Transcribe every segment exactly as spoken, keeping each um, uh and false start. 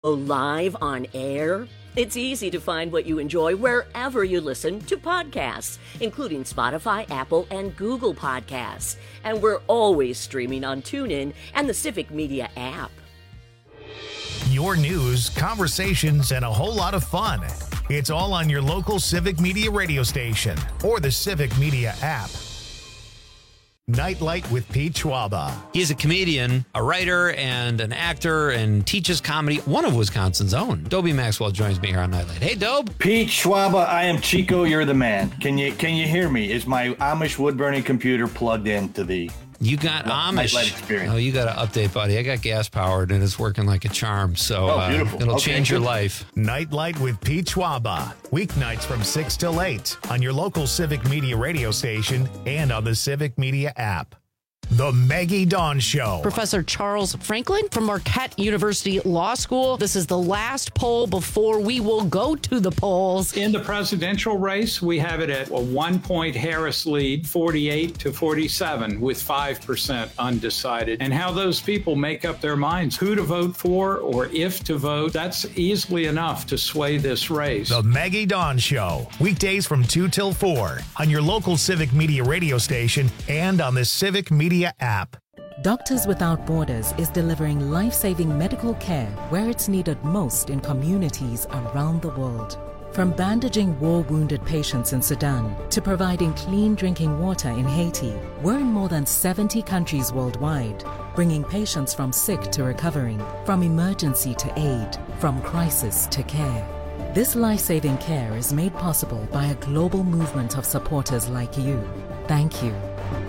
Live on air? It's easy to find what you enjoy wherever you listen to podcasts, including Spotify, Apple, and Google Podcasts. And we're always streaming on TuneIn and the Civic Media app. Your news, conversations, and a whole lot of fun. It's all on your local Civic Media radio station or the Civic Media app. Nightlight with Pete Schwaba. He's a comedian, a writer, and an actor, and teaches comedy. One of Wisconsin's own. Dobie Maxwell joins me here on Nightlight. Hey, Dobe. Pete Schwaba, I am Chico. You're the man. Can you can you hear me? Is my Amish wood burning computer plugged into the? You got no, Amish. Nightlight experience. Oh, you got to update, buddy. I got gas powered, and it's working like a charm. So oh, beautiful. uh, it'll okay, change good. your life. Nightlight with Pete Schwaba. Weeknights from six till eight on your local Civic Media radio station and on the Civic Media app. The Maggie Dawn Show. Professor Charles Franklin from Marquette University Law School. This is the last poll before we will go to the polls. In the presidential race, we have it at a one-point Harris lead, forty-eight to forty-seven, with five percent undecided. And how those people make up their minds, who to vote for or if to vote, that's easily enough to sway this race. The Maggie Dawn Show. Weekdays from two till four on your local Civic Media radio station and on the Civic Media app. Doctors Without Borders is delivering life-saving medical care where it's needed most in communities around the world. From bandaging war-wounded patients in Sudan to providing clean drinking water in Haiti, we're in more than seventy countries worldwide, bringing patients from sick to recovering, from emergency to aid, from crisis to care. This life-saving care is made possible by a global movement of supporters like you. Thank you.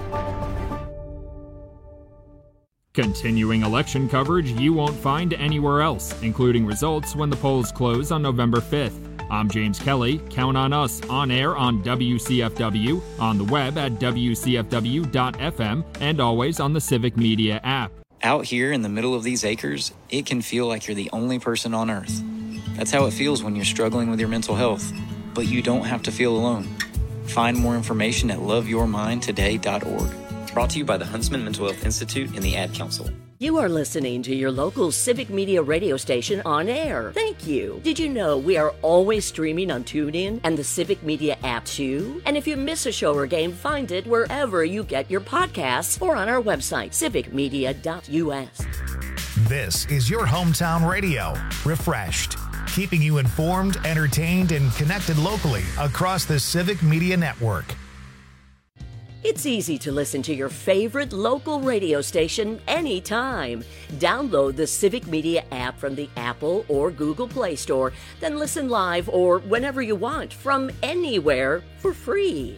Continuing election coverage you won't find anywhere else, including results when the polls close on November fifth. I'm James Kelly. Count on us on air on W C F W, on the web at W C F W dot F M, and always on the Civic Media app. Out here in the middle of these acres, it can feel like you're the only person on Earth. That's how it feels when you're struggling with your mental health. But you don't have to feel alone. Find more information at love your mind today dot org. Brought to you by the Huntsman Mental Health Institute and the Ad Council. You are listening to your local Civic Media radio station on air. Thank you. Did you know we are always streaming on TuneIn and the Civic Media app too? And if you miss a show or game, find it wherever you get your podcasts or on our website, civic media dot U S. This is your hometown radio, refreshed, keeping you informed, entertained, and connected locally across the Civic Media network. It's easy to listen to your favorite local radio station anytime. Download the Civic Media app from the Apple or Google Play Store, then listen live or whenever you want from anywhere for free.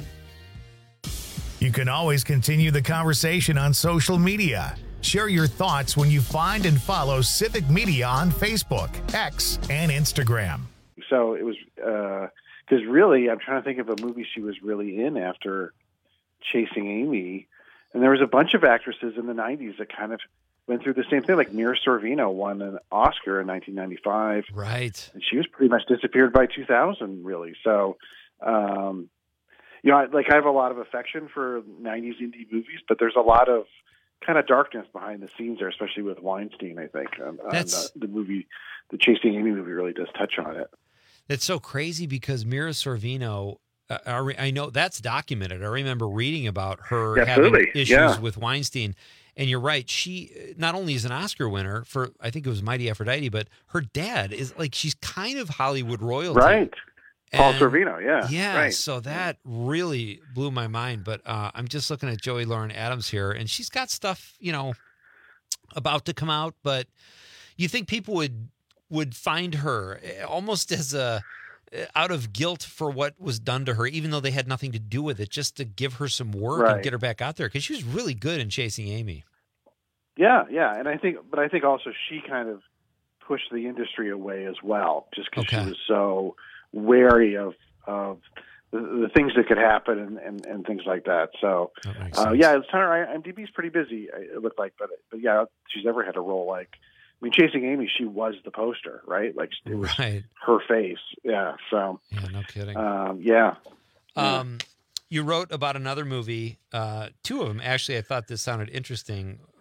You can always continue the conversation on social media. Share your thoughts when you find and follow Civic Media on Facebook, X, and Instagram. So it was, because uh, really, I'm trying to think of a movie she was really in after Chasing Amy, and there was a bunch of actresses in the nineties that kind of went through the same thing. Like Mira Sorvino won an Oscar in nineteen ninety-five, right? And she was pretty much disappeared by two thousand, really. So, um, you know, I, like I have a lot of affection for nineties indie movies, but there's a lot of kind of darkness behind the scenes there, especially with Weinstein. I think on, on the, the movie, the Chasing Amy movie, really does touch on it. It's so crazy because Mira Sorvino. Uh, I, re- I know that's documented. I remember reading about her Absolutely. having issues yeah. with Weinstein. And you're right. She not only is an Oscar winner for, I think it was Mighty Aphrodite, but her dad is like, she's kind of Hollywood royalty. Right. And, Paul Sorvino, yeah. Yeah. Right. So that really blew my mind. But uh, I'm just looking at Joey Lauren Adams here, and she's got stuff, you know, about to come out. But you think people would would find her almost as a, out of guilt for what was done to her, even though they had nothing to do with it, just to give her some work right. and get her back out there, because she was really good in Chasing Amy. Yeah, yeah, and I think, but I think also she kind of pushed the industry away as well, just because okay. she was so wary of of the, the things that could happen and, and, and things like that. So, that uh, yeah, it's her IMDb's pretty busy. It looked like, but but yeah, she's never had a role like. I mean, Chasing Amy, she was the poster, right? Like it was right. her face. Yeah. So. Yeah, no kidding. Um, yeah. Um, you wrote about another movie, uh, two of them actually. I thought this sounded interesting.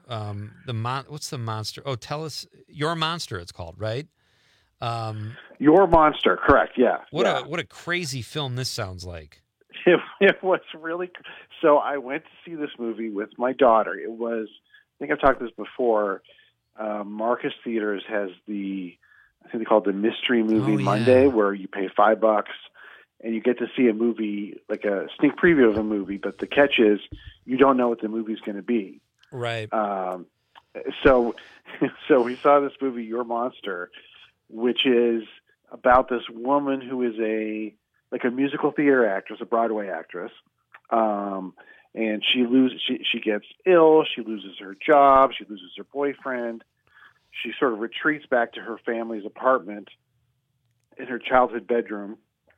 um, the mon- what's the monster? Oh, tell us Your Monster. It's called, right? Um, Your Monster, correct? Yeah. What yeah. a what a crazy film this sounds like. It, it was really so. I went to see this movie with my daughter. It was, I think I've talked this before. Uh, Marcus Theaters has the, I think they call it the Mystery Movie Oh, yeah. Monday, where you pay five bucks and you get to see a movie, like a sneak preview of a movie. But the catch is, you don't know what the movie's going to be. Right. Um, so, so we saw this movie, Your Monster, which is about this woman who is a like a musical theater actress, a Broadway actress, um, and she loses. She she gets ill. She loses her job. She loses her boyfriend. She sort of retreats back to her family's apartment in her childhood bedroom.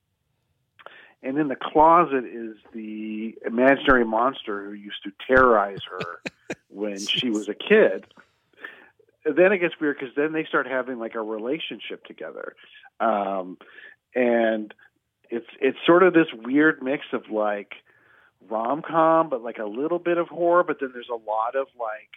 And in the closet is the imaginary monster who used to terrorize her when she was a kid. And then it gets weird because then they start having like a relationship together. Um, and it's it's sort of this weird mix of like rom-com, but like a little bit of horror, but then there's a lot of like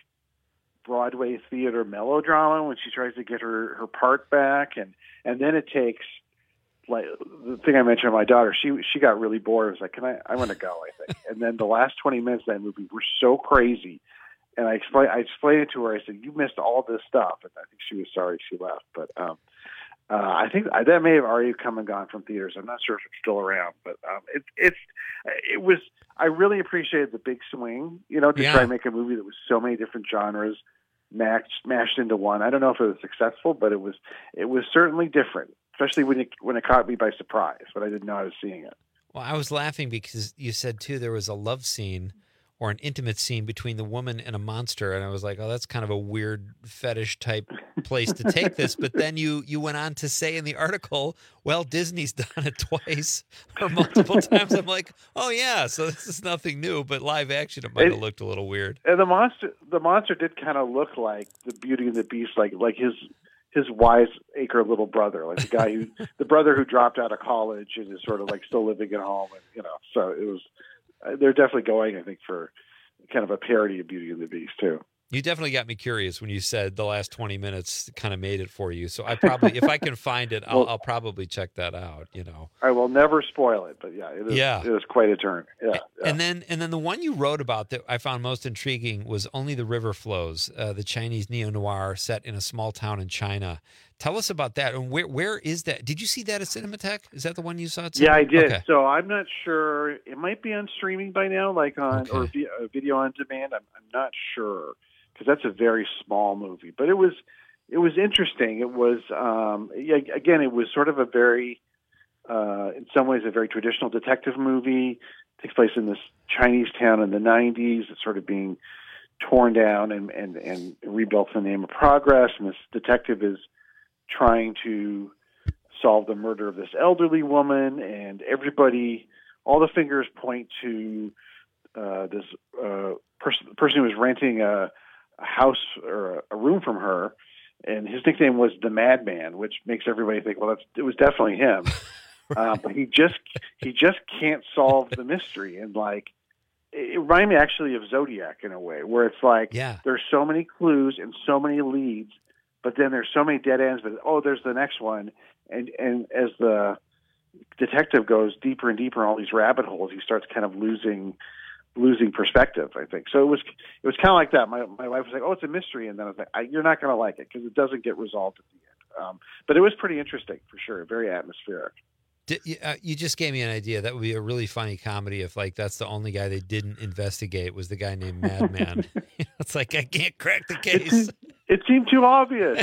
Broadway theater melodrama when she tries to get her, her part back. And, and then it takes, like the thing I mentioned, my daughter, she she got really bored. I was like, "Can I? I want to go." I think. And then the last twenty minutes of that movie were so crazy, and I explained I explained it to her. I said, "You missed all this stuff," and I think she was sorry she left. But um, uh, I think that may have already come and gone from theaters. I'm not sure if it's still around, but um, it, it's it was. I really appreciated the big swing, you know, to Yeah. try and make a movie that was so many different genres matched mashed into one. I don't know if it was successful, but it was it was certainly different. Especially when it when it caught me by surprise, but I didn't know I was seeing it. Well, I was laughing because you said too there was a love scene or an intimate scene between the woman and a monster, and I was like, "Oh, that's kind of a weird fetish type place to take this." But then you you went on to say in the article, "Well, Disney's done it twice or multiple times." I'm like, "Oh yeah, so this is nothing new." But live action, it might have It- looked a little weird. And the monster the monster did kind of look like the Beauty and the Beast, like like his his wiseacre little brother, like the guy who the brother who dropped out of college and is sort of like still living at home, and you know. So it was they're definitely going, I think, for kind of a parody of Beauty and the Beast too. You definitely got me curious when you said the last twenty minutes kind of made it for you. So I probably, if I can find it, I'll, Well- I'll probably check that out. You know. I will never spoil it, but yeah, it is. Yeah. It is quite a turn. Yeah, yeah. And then, and then the one you wrote about that I found most intriguing was Only the River Flows, uh, the Chinese neo noir set in a small town in China. Tell us about that. And where where is that? Did you see that at Cinematheque? Is that the one you saw at Cinematheque? Yeah, I did. Okay. So I'm not sure. It might be on streaming by now, like on or Okay. vi- uh, video on demand. I'm, I'm not sure because that's a very small movie. But it was it was interesting. It was um, yeah, again, it was sort of a very uh, in some ways a very traditional detective movie. It takes place in this Chinese town in the nineties. It's sort of being torn down and and, and rebuilt in the name of progress. And this detective is trying to solve the murder of this elderly woman, and everybody, all the fingers point to uh, this uh, person, person who was renting a, a house or a room from her, and his nickname was the Madman, which makes everybody think, well, that's, it was definitely him. uh, but he just he just can't solve the mystery, and like it, it reminded me actually of Zodiac in a way, where it's like Yeah. there's so many clues and so many leads. But then there's so many dead ends, but oh, there's the next one. And and as the detective goes deeper and deeper in all these rabbit holes, he starts kind of losing losing perspective, I think. So it was it was kind of like that. My my wife was like, "Oh, it's a mystery," and then I was like, I, "You're not going to like it because it doesn't get resolved at the end." Um, but it was pretty interesting for sure, very atmospheric. Did, you, uh, you just gave me an idea. That would be a really funny comedy if, like, that's the only guy they didn't investigate was the guy named Madman. It's like, I can't crack the It case. seemed, it seemed too obvious.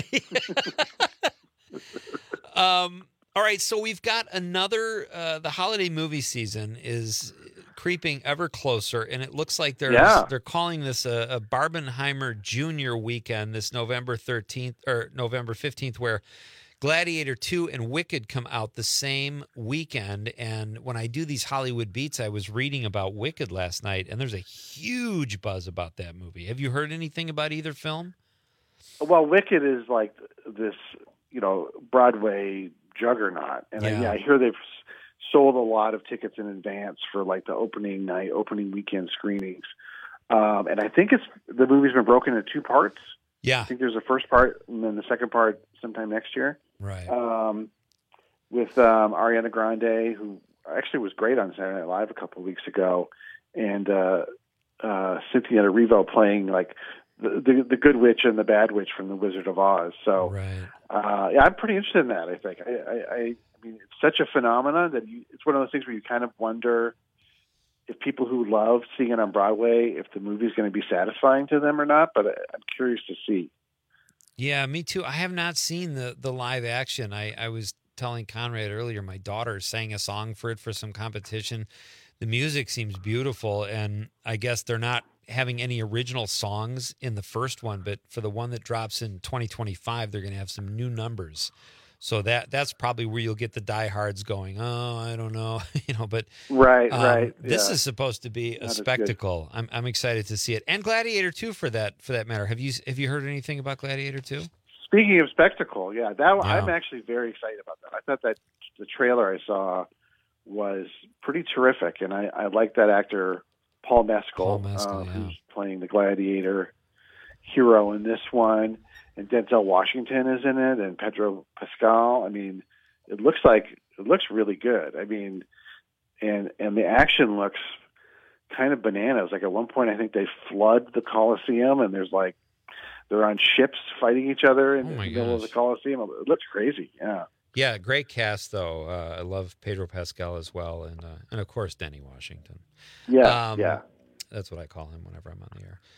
um, all right, so we've got another. Uh, the holiday movie season is creeping ever closer, and it looks like they're Yeah. they're calling this a, a Barbenheimer Junior weekend, this November thirteenth or November fifteenth, where Gladiator two and Wicked come out the same weekend. And when I do these Hollywood beats, I was reading about Wicked last night, and there's a huge buzz about that movie. Have you heard anything about either film? Well, Wicked is like this, you know, Broadway juggernaut, and I, Yeah. yeah, I hear they've s- sold a lot of tickets in advance for like the opening night, opening weekend screenings. Um, and I think it's the movie's been broken into two parts. Yeah. I think there's a first part and then the second part sometime next year. Right. Um, with um, Ariana Grande, who actually was great on Saturday Night Live a couple of weeks ago, and uh, uh, Cynthia Erivo playing like the, the the good witch and the bad witch from The Wizard of Oz. So, right. uh, yeah, I'm pretty interested in that. I think. I, I, I, I mean, it's such a phenomenon that you, it's one of those things where you kind of wonder if people who love seeing it on Broadway, if the movie's going to be satisfying to them or not. But I, I'm curious to see. Yeah, me too. I have not seen the the live action. I, I was telling Conrad earlier, my daughter sang a song for it for some competition. The music seems beautiful, and I guess they're not having any original songs in the first one, but for the one that drops in twenty twenty-five, they're going to have some new numbers. So that that's probably where you'll get the diehards going, oh, I don't know, you know, but right, um, right. This yeah. is supposed to be a Not spectacle. I'm I'm excited to see it. And Gladiator two for that for that matter. Have you have you heard anything about Gladiator two? Speaking of spectacle, yeah, that Yeah. I'm actually very excited about that. I thought that the trailer I saw was pretty terrific, and I, I like that actor Paul Mescal, Paul Mescal, uh, yeah. who's playing the gladiator hero in this one, and Denzel Washington is in it, and Pedro Pascal. I mean, it looks like it looks really good. I mean, and and the action looks kind of bananas. Like at one point, I think they flood the Colosseum, and there's like they're on ships fighting each other in Oh the my middle of the gosh. Colosseum. It looks crazy. Yeah. Yeah, great cast though. Uh, I love Pedro Pascal as well, and uh, and of course Denny Washington. Yeah. Um, yeah. That's what I call him whenever I'm on the air.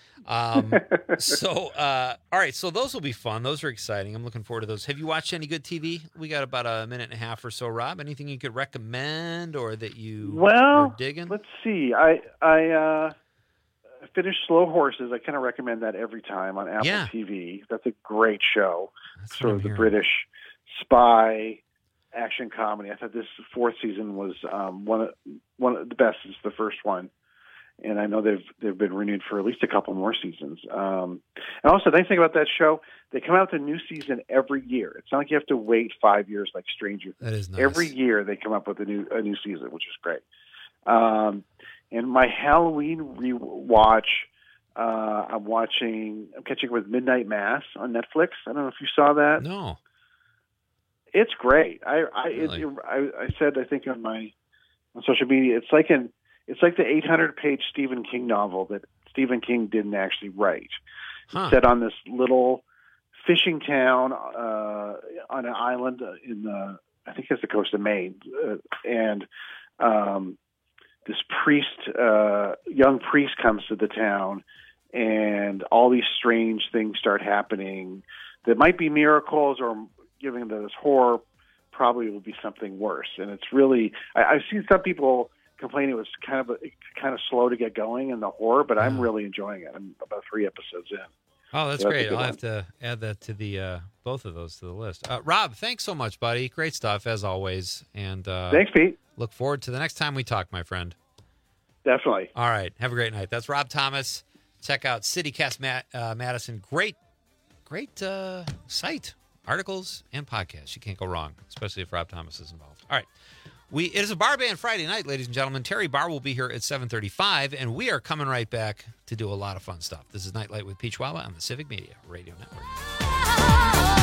Um, so, uh, all right. So those will be fun. Those are exciting. I'm looking forward to those. Have you watched any good T V? We got about a minute and a half or so, Rob. Anything you could recommend or that you Well, are digging? let's see. I I uh, finished Slow Horses. I kind of recommend that every time on Apple Yeah. T V. That's a great show. That's what Sort I'm of the hearing. British spy action comedy. I thought this fourth season was um, one of one of the best. It's the first one, and I know they've they've been renewed for at least a couple more seasons. Um, and also, the nice thing about that show, they come out with a new season every year. It's not like you have to wait five years like Stranger Things. That is nice. Every year they come up with a new a new season, which is great. Um, and my Halloween rewatch, uh, I'm watching. I'm catching up with Midnight Mass on Netflix. I don't know if you saw that. No. It's great. I I, Really? it, I I said I think on my on social media, it's like an it's like the eight hundred page Stephen King novel that Stephen King didn't actually write. Huh. Set on this little fishing town uh, on an island in the I think it's the coast of Maine, uh, and um, this priest, uh, young priest, comes to the town, and all these strange things start happening that might be miracles or giving this horror probably will be something worse. And it's really, I, I've seen some people complain it was kind of a, kind of slow to get going in the horror, but I'm Yeah. really enjoying it. I'm about three episodes in. Oh, that's So that's a great. good I'll one. have to add that to the uh, both of those to the list. Uh, Rob, thanks so much, buddy. Great stuff as always. And uh, Thanks, Pete. look forward to the next time we talk, my friend. Definitely. All right. Have a great night. That's Rob Thomas. Check out CityCast Matt, uh, Madison. Great, great uh, site, articles, and podcasts. You can't go wrong, especially if Rob Thomas is involved. All right. We It is a Bar Band Friday night, ladies and gentlemen. Terry Barr will be here at seven thirty-five, and we are coming right back to do a lot of fun stuff. This is Nightlight with Pete Schwaba on the Civic Media Radio Network.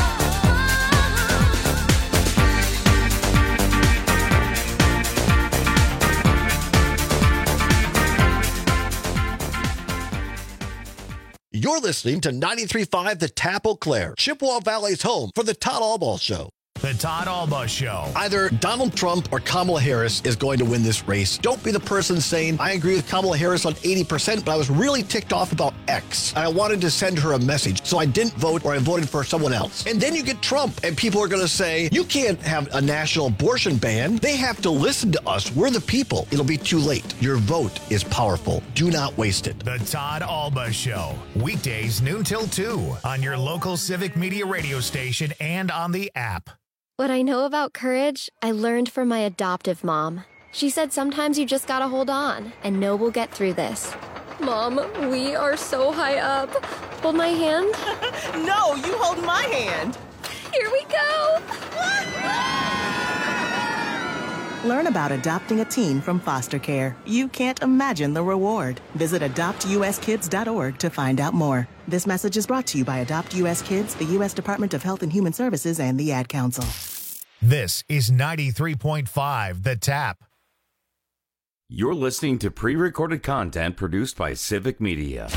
You're listening to ninety-three point five The Tap Eau Claire, Chippewa Valley's home for the Todd Albaugh Show. The Todd Albaugh Show. Either Donald Trump or Kamala Harris is going to win this race. Don't be the person saying, I agree with Kamala Harris on eighty percent, but I was really ticked off about X. And I wanted to send her a message, so I didn't vote or I voted for someone else. And then you get Trump, and people are going to say, you can't have a national abortion ban. They have to listen to us. We're the people. It'll be too late. Your vote is powerful. Do not waste it. The Todd Albaugh Show. Weekdays noon till two on your local Civic Media radio station and on the app. What I know about courage, I learned from my adoptive mom. She said sometimes you just gotta hold on and know we'll get through this. Mom, we are so high up. Hold my hand. No, you hold my hand. Here we go. Learn about adopting a teen from foster care. You can't imagine the reward. Visit adopt u s kids dot org to find out more. This message is brought to you by Adopt U S Kids, the U S Department of Health and Human Services, and the Ad Council. This is ninety-three point five The Tap. You're listening to pre-recorded content produced by Civic Media.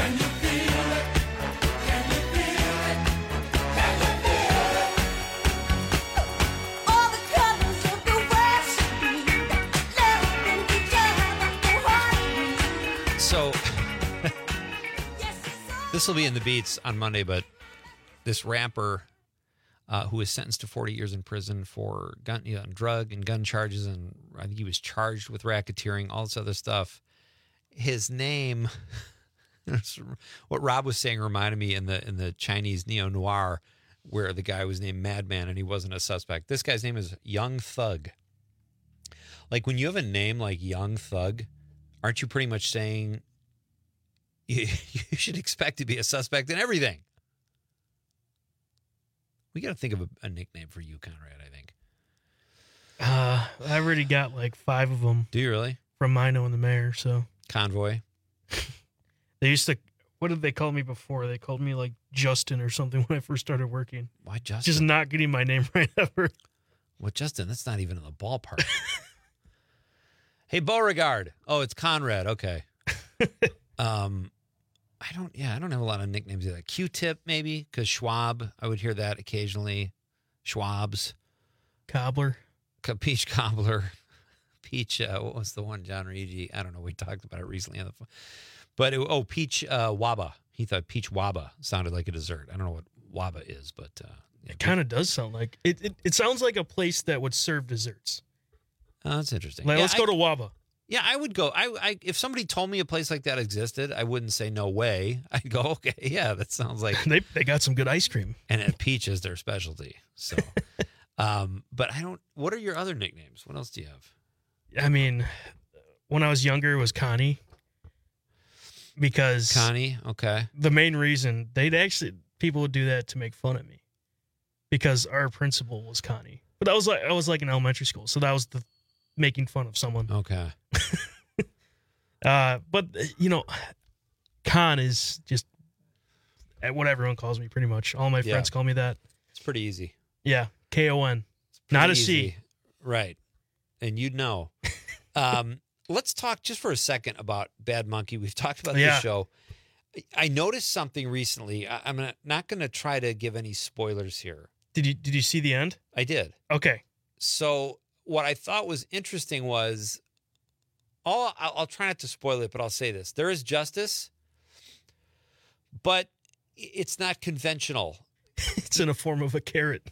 So, this will be in the beats on Monday, but this rapper uh, who was sentenced to forty years in prison for gun, you know, drug and gun charges, and I think he was charged with racketeering, all this other stuff. His name, what Rob was saying reminded me in the in the Chinese neo-noir, where the guy was named Madman and he wasn't a suspect. This guy's name is Young Thug. Like, when you have a name like Young Thug, aren't you pretty much saying you, you should expect to be a suspect in everything? We got to think of a, a nickname for you, Conrad, I think. Uh, I already got like five of them. Do you really? From Mino and the mayor, so. Convoy. They used to, what did they call me before? They called me like Justin or something when I first started working. Why Justin? Just not getting my name right ever. Well, Justin, that's not even in the ballpark. Hey, Beauregard. Oh, it's Conrad. Okay. um, I don't, yeah, I don't have a lot of nicknames either. Q-Tip, maybe, because Schwab, I would hear that occasionally. Schwabs. Cobbler. Peach Cobbler. Peach, uh, what was the one, John Rigi? I don't know. We talked about it recently on the phone. But, it, oh, Peach uh, Waba. He thought Peach Waba sounded like a dessert. I don't know what Waba is, but. Uh, yeah, it kind of does sound like, it, it It sounds like a place that would serve desserts. Oh, that's interesting. Like, yeah, let's I, go to Waba. Yeah, I would go. I, I, if somebody told me a place like that existed, I wouldn't say no way. I'd go, okay, yeah, that sounds like they they got some good ice cream, and at Peach is their specialty. So, um, but I don't. What are your other nicknames? What else do you have? I mean, when I was younger, it was Connie, because Connie. Okay. The main reason they'd actually people would do that to make fun of me, because our principal was Connie. But that was like I was like in elementary school, so that was the making fun of someone. Okay. uh, but you know, Con is just what everyone calls me. Pretty much, all my yeah. friends call me that. It's pretty easy. Yeah, K O N, not a easy. C. Right, and you'd know. um, let's talk just for a second about Bad Monkey. We've talked about yeah. this show. I noticed something recently. I, I'm not going to try to give any spoilers here. Did you did you see the end? I did. Okay. So what I thought was interesting was, all I'll, I'll try not to spoil it, but I'll say this: there is justice, but it's not conventional. It's in a form of a carrot.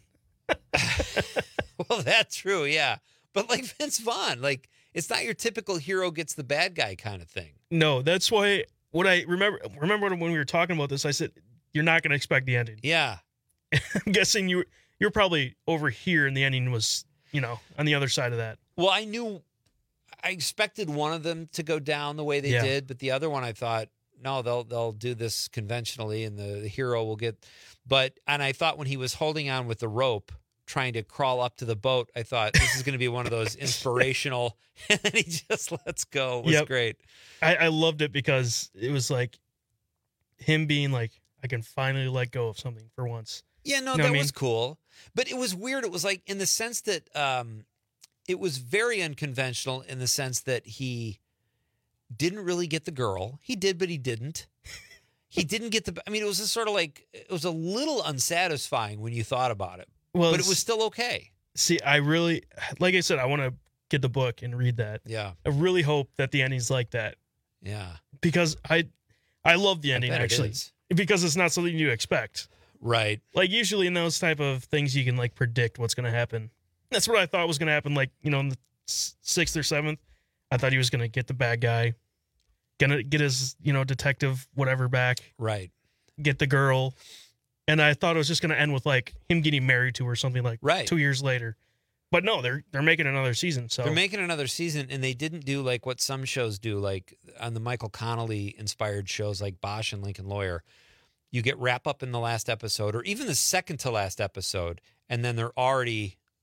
Well, that's true, yeah. But like Vince Vaughn, like it's not your typical hero gets the bad guy kind of thing. No, that's why. What I remember remember when we were talking about this, I said you're not going to expect the ending. Yeah. I'm guessing you you're probably over here and the ending was, you know, on the other side of that. Well, I knew I expected one of them to go down the way they yeah. did, but the other one I thought, no, they'll they'll do this conventionally and the, the hero will get but and I thought when he was holding on with the rope trying to crawl up to the boat, I thought this is going to be one of those inspirational and then he just lets go. It was yep. great. I, I loved it because it was like him being like, I can finally let go of something for once. Yeah, no, you know that I mean? was cool. But it was weird. It was like in the sense that um, it was very unconventional in the sense that he didn't really get the girl. He did, but he didn't. He didn't get the, I mean, it was just sort of like, it was a little unsatisfying when you thought about it. Well, but it was still okay. See, I really, like I said, I want to get the book and read that. Yeah. I really hope that the ending's like that. Yeah. Because I, I love the ending, bet it actually. is. Because it's not something you expect. Right. Like usually in those type of things, you can like predict what's going to happen. That's what I thought was going to happen. Like, you know, in the sixth or seventh, I thought he was going to get the bad guy, gonna get his, you know, detective whatever back. Right. Get the girl. And I thought it was just going to end with like him getting married to her, something like right. two years later. But no, they're they're making another season. So they're making another season, and they didn't do like what some shows do, like on the Michael Connelly inspired shows like Bosch and Lincoln Lawyer. You get wrap up in the last episode, or even the second to last episode, and then they're already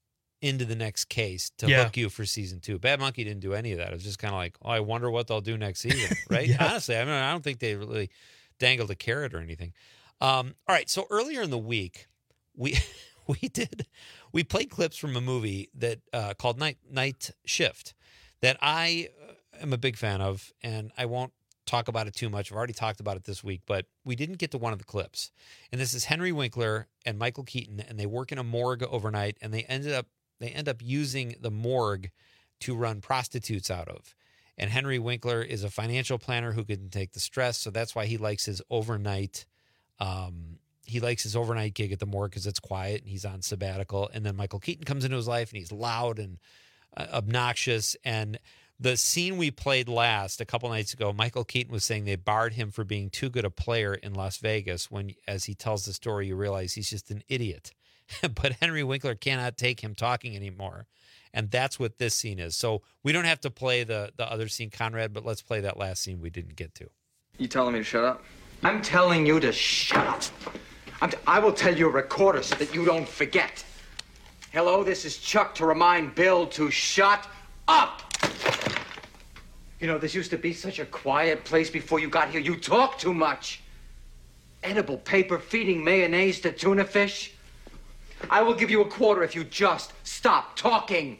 into the next case to Yeah. hook you for season two. Bad Monkey didn't do any of that. It was just kind of like, oh, I wonder what they'll do next season, right? Yeah. Honestly, I mean, I don't think they really dangled a carrot or anything. Um, all right, so earlier in the week, we we did we played clips from a movie that uh, called Night Night Shift that I am a big fan of, and I won't talk about it too much. I've already talked about it this week, but we didn't get to one of the clips. And this is Henry Winkler and Michael Keaton, and they work in a morgue overnight, and they ended up they end up using the morgue to run prostitutes out of. And Henry Winkler is a financial planner who can take the stress, so that's why he likes his overnight um, he likes his overnight gig at the morgue because it's quiet and he's on sabbatical. And then Michael Keaton comes into his life and he's loud and uh, obnoxious. And the scene we played last a couple nights ago, Michael Keaton was saying they barred him for being too good a player in Las Vegas. When, as he tells the story, you realize he's just an idiot. But Henry Winkler cannot take him talking anymore. And that's what this scene is. So we don't have to play the, the other scene, Conrad, but let's play that last scene we didn't get to. You telling me to shut up? I'm telling you to shut up. I'm t- I will tell your recorder so that you don't forget. Hello, this is Chuck to remind Bill to shut up. You know, this used to be such a quiet place before you got here. You talk too much. Edible paper feeding mayonnaise to tuna fish. I will give you a quarter if you just stop talking.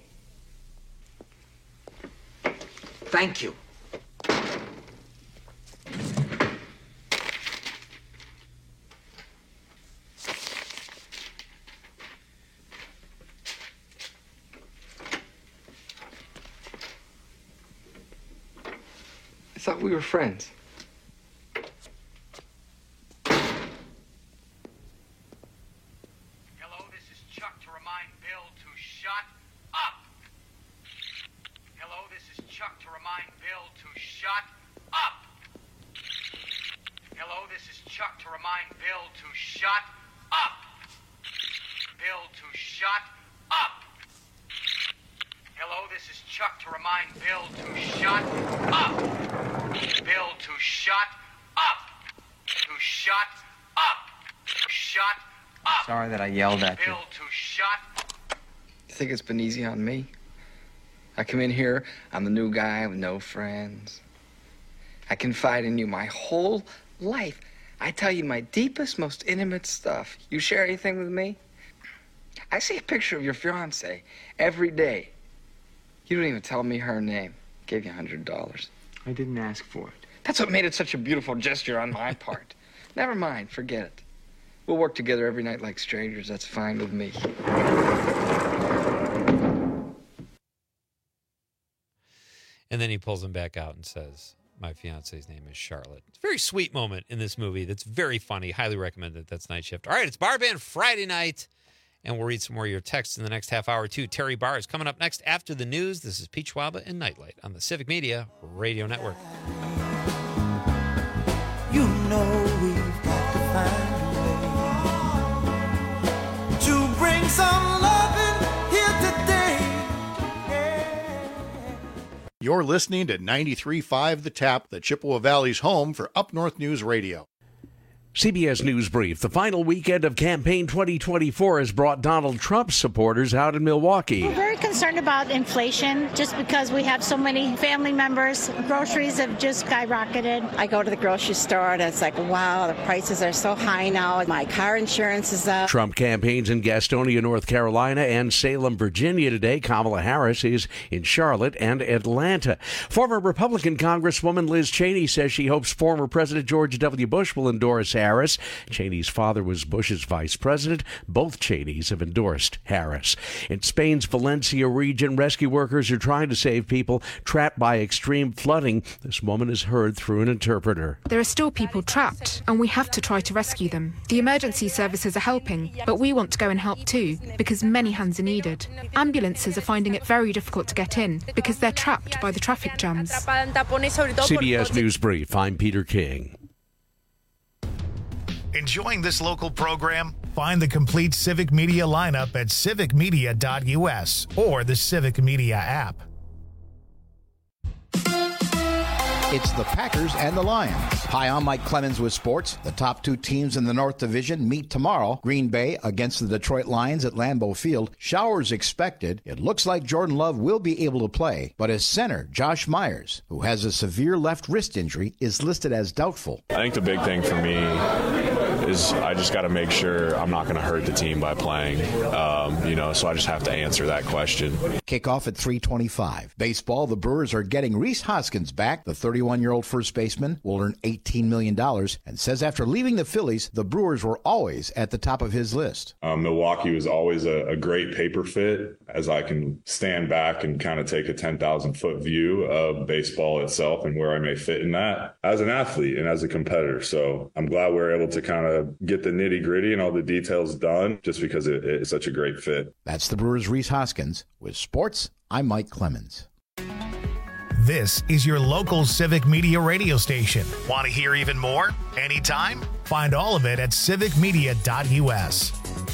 Thank you. I thought we were friends. Hello, this is Chuck to remind Bill to shut up. Hello, this is Chuck to remind Bill to shut up. Hello, this is Chuck to remind Bill to shut up. Bill to shut up. Hello, this is Chuck to remind Bill to shut up. Bill to shut up. To shut up. Shut up. Sorry that I yelled at you. Bill to shut. You think it's been easy on me? I come in here, I'm the new guy with no friends. I confide in you my whole life. I tell you my deepest, most intimate stuff. You share anything with me? I see a picture of your fiancée every day. You don't even tell me her name. Gave you a hundred dollars. I didn't ask for it. That's what made it such a beautiful gesture on my part. Never mind, forget it. We'll work together every night like strangers. That's fine with me. And then he pulls him back out and says, my fiance's name is Charlotte. It's a very sweet moment in this movie that's very funny. Highly recommend it. That's Night Shift. All right, it's Bar Band Friday night. And we'll read some more of your texts in the next half hour, too. Terry Barr is coming up next after the news. This is Pete Schwaba and Nightlight on the Civic Media Radio Network. You know we've got to find a way to bring some loving here today. Yeah. You're listening to ninety-three point five The Tap, the Chippewa Valley's home for Up North News Radio. C B S News Brief. The final weekend of campaign twenty twenty-four has brought Donald Trump's supporters out in Milwaukee. We're very concerned about inflation just because we have so many family members. Groceries have just skyrocketed. I go to the grocery store and it's like, wow, the prices are so high now. My car insurance is up. Trump campaigns in Gastonia, North Carolina and Salem, Virginia today. Kamala Harris is in Charlotte and Atlanta. Former Republican Congresswoman Liz Cheney says she hopes former President George W. Bush will endorse Harris. Harris. Cheney's father was Bush's vice president. Both Cheneys have endorsed Harris. In Spain's Valencia region, rescue workers are trying to save people trapped by extreme flooding. This woman is heard through an interpreter. There are still people trapped, and we have to try to rescue them. The emergency services are helping, but we want to go and help too, because many hands are needed. Ambulances are finding it very difficult to get in, because they're trapped by the traffic jams. C B S News Brief, I'm Peter King. Enjoying this local program? Find the complete Civic Media lineup at civic media dot u s or the Civic Media app. it's the Packers and the Lions. Hi, I'm Mike Clemens with sports. The top two teams in the North Division meet tomorrow. Green Bay against the Detroit Lions at Lambeau Field. Showers expected. It looks like Jordan Love will be able to play, but his center, Josh Myers, who has a severe left wrist injury, is listed as doubtful. I think the big thing for me is I just got to make sure I'm not going to hurt the team by playing, um, you know, so I just have to answer that question. Kickoff at three twenty-five. Baseball, the Brewers are getting Rhys Hoskins back. The thirty-one-year-old first baseman will earn eighteen million dollars and says after leaving the Phillies, the Brewers were always at the top of his list. Um, Milwaukee was always a, a great paper fit, as I can stand back and kind of take a ten thousand foot view of baseball itself and where I may fit in that as an athlete and as a competitor. So I'm glad we're able to kind of get the nitty gritty and all the details done just because it, it's such a great fit. That's the Brewers' Rhys Hoskins. With sports, I'm Mike Clemens. This is your local Civic Media radio station. Want to hear even more? Anytime? Find all of it at civic media dot u s.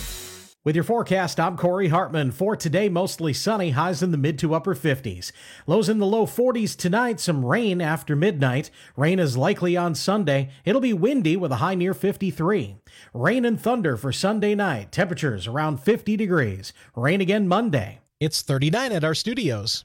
With your forecast, I'm Corey Hartman. For today, mostly sunny, highs in the mid to upper fifties. Lows in the low forties tonight, some rain after midnight. Rain is likely on Sunday. It'll be windy with a high near fifty-three. Rain and thunder for Sunday night. Temperatures around fifty degrees. Rain again Monday. It's thirty-nine at our studios.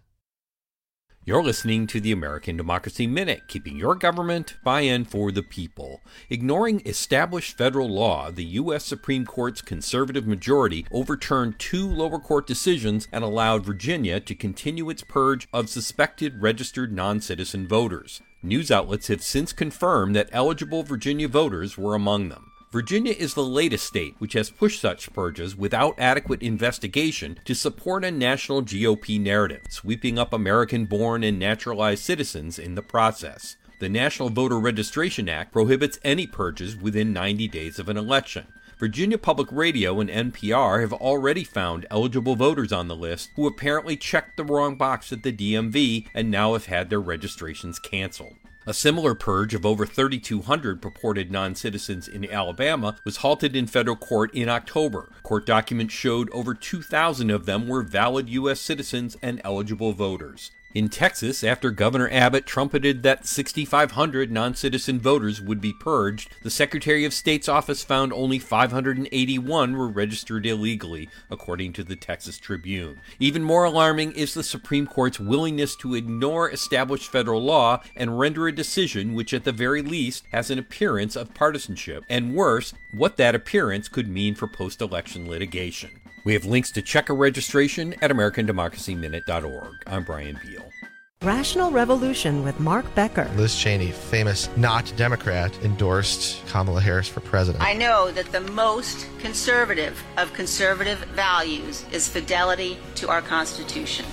You're listening to the American Democracy Minute, keeping your government buy-in for the people. Ignoring established federal law, the U S Supreme Court's conservative majority overturned two lower court decisions and allowed Virginia to continue its purge of suspected registered non-citizen voters. News outlets have since confirmed that eligible Virginia voters were among them. Virginia is the latest state which has pushed such purges without adequate investigation to support a national G O P narrative, sweeping up American-born and naturalized citizens in the process. The National Voter Registration Act prohibits any purges within ninety days of an election. Virginia Public Radio and N P R have already found eligible voters on the list who apparently checked the wrong box at the D M V and now have had their registrations canceled. A similar purge of over thirty-two hundred purported non-citizens in Alabama was halted in federal court in October. Court documents showed over two thousand of them were valid U S citizens and eligible voters. In Texas, after Governor Abbott trumpeted that six thousand five hundred non-citizen voters would be purged, the Secretary of State's office found only five hundred eighty-one were registered illegally, according to the Texas Tribune. Even more alarming is the Supreme Court's willingness to ignore established federal law and render a decision which at the very least has an appearance of partisanship, and worse, what that appearance could mean for post-election litigation. We have links to check a registration at american democracy minute dot org. I'm Brian Beal. Rational Revolution with Mark Becker. Liz Cheney, famous not Democrat, endorsed Kamala Harris for president. I know that the most conservative of conservative values is fidelity to our Constitution.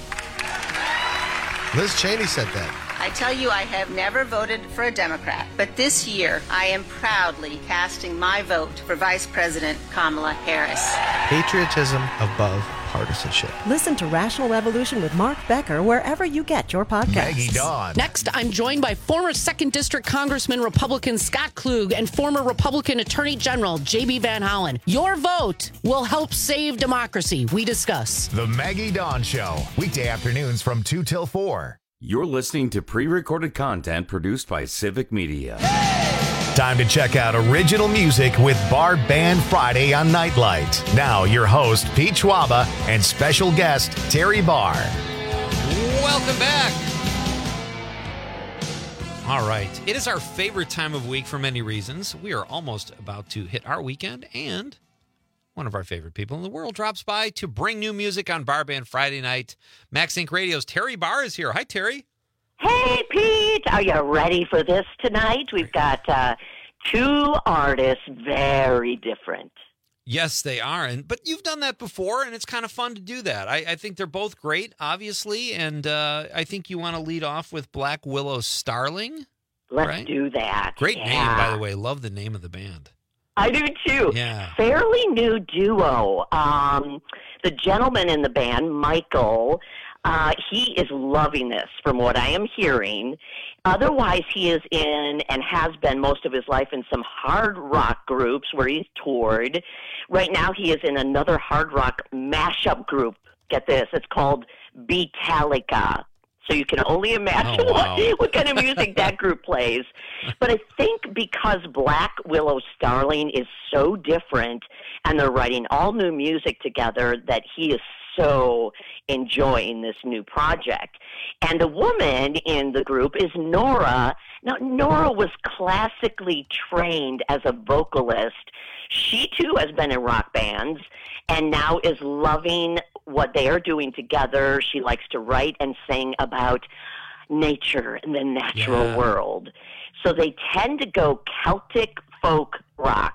Liz Cheney said that. I tell you, I have never voted for a Democrat, but this year I am proudly casting my vote for Vice President Kamala Harris. Patriotism above partisanship. Listen to Rational Revolution with Mark Becker wherever you get your podcasts. Maggie Dawn. Next, I'm joined by former second District Congressman Republican Scott Klug and former Republican Attorney General J B Van Hollen. Your vote will help save democracy. We discuss. The Maggie Dawn Show, weekday afternoons from two till four. You're listening to pre-recorded content produced by Civic Media. Time to check out original music with Bar Band Friday on Nightlight. Now, your host, Pete Schwaba, and special guest, Terry Barr. Welcome back. All right. It is our favorite time of week for many reasons. We are almost about to hit our weekend, and one of our favorite people in the world drops by to bring new music on Bar Band Friday night. Max Inc Radio's Terry Barr is here. Hi, Terry. Hey, Pete. Are you ready for this tonight? We've got uh, two artists, very different. Yes, they are. And but you've done that before, and it's kind of fun to do that. I, I think they're both great, obviously, and uh, I think you want to lead off with Black Willow Starling. Let's right? do that. Great yeah. name, by the way. Love the name of the band. I do too. Yeah. Fairly new duo. Um, the gentleman in the band, Michael, uh, he is loving this from what I am hearing. Otherwise, he is in and has been most of his life in some hard rock groups where he's toured. Right now, he is in another hard rock mashup group. Get this. It's called Beatallica. So you can only imagine Oh, wow. what, what kind of music that group plays. But I think because Black Willow Starling is so different and they're writing all new music together that he is so enjoying this new project. And the woman in the group is Nora. Now, Nora was classically trained as a vocalist. She, too, has been in rock bands and now is loving what they are doing together. She likes to write and sing about nature and the natural Yeah. world. So they tend to go Celtic folk rock.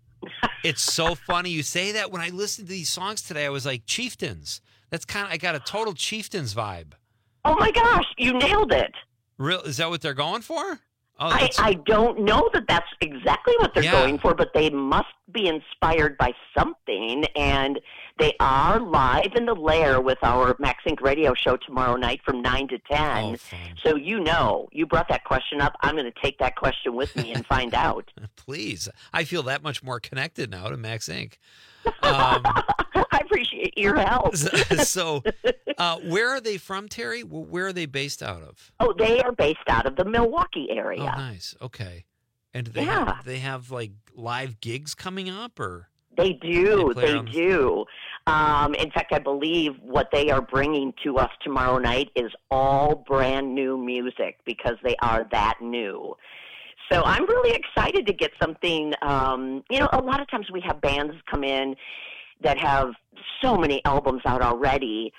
It's so funny you say that. When I listened to these songs today, I was like, Chieftains. That's kind of, I got a total Chieftains vibe. Oh, my gosh, you nailed it. Real? Is that what they're going for? Oh, I, that's- I don't know that that's exactly what they're Yeah. going for, but they must be inspired by something, and they are live in the Lair with our Max Inc radio show tomorrow night from nine to ten. Oh, so you know, you brought that question up. I'm going to take that question with me and find out. Please. I feel that much more connected now to Max Incorporated. Um, I appreciate your help. so, uh, where are they from, Terry? Wh- Where are they based out of? Oh, they are based out of the Milwaukee area. Oh, nice. Okay. And do they Yeah. have, they have like live gigs coming up, or They do. They play They, around the- do. Um, in fact, I believe what they are bringing to us tomorrow night is all brand new music because they are that new. So I'm really excited to get something. Um, you know, a lot of times we have bands come in that have so many albums out already.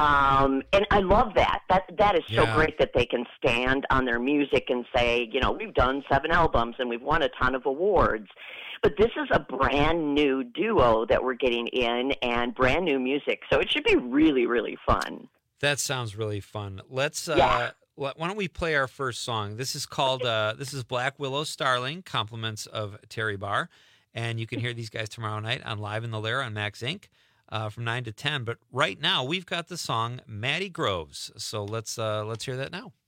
Um, and I love that. That that is so Yeah. great that they can stand on their music and say, you know, we've done seven albums and we've won a ton of awards. But this is a brand new duo that we're getting in and brand new music. So it should be really, really fun. that sounds really fun. Let's. Uh, Yeah. let- Why don't we play our first song? This is called. Uh, this is Black Willow Starling, compliments of Terry Barr, and you can hear these guys tomorrow night on Live in the Lair on Max Incorporated. Uh, from nine to ten, but right now we've got the song Maddie Groves. So let's uh, let's hear that now.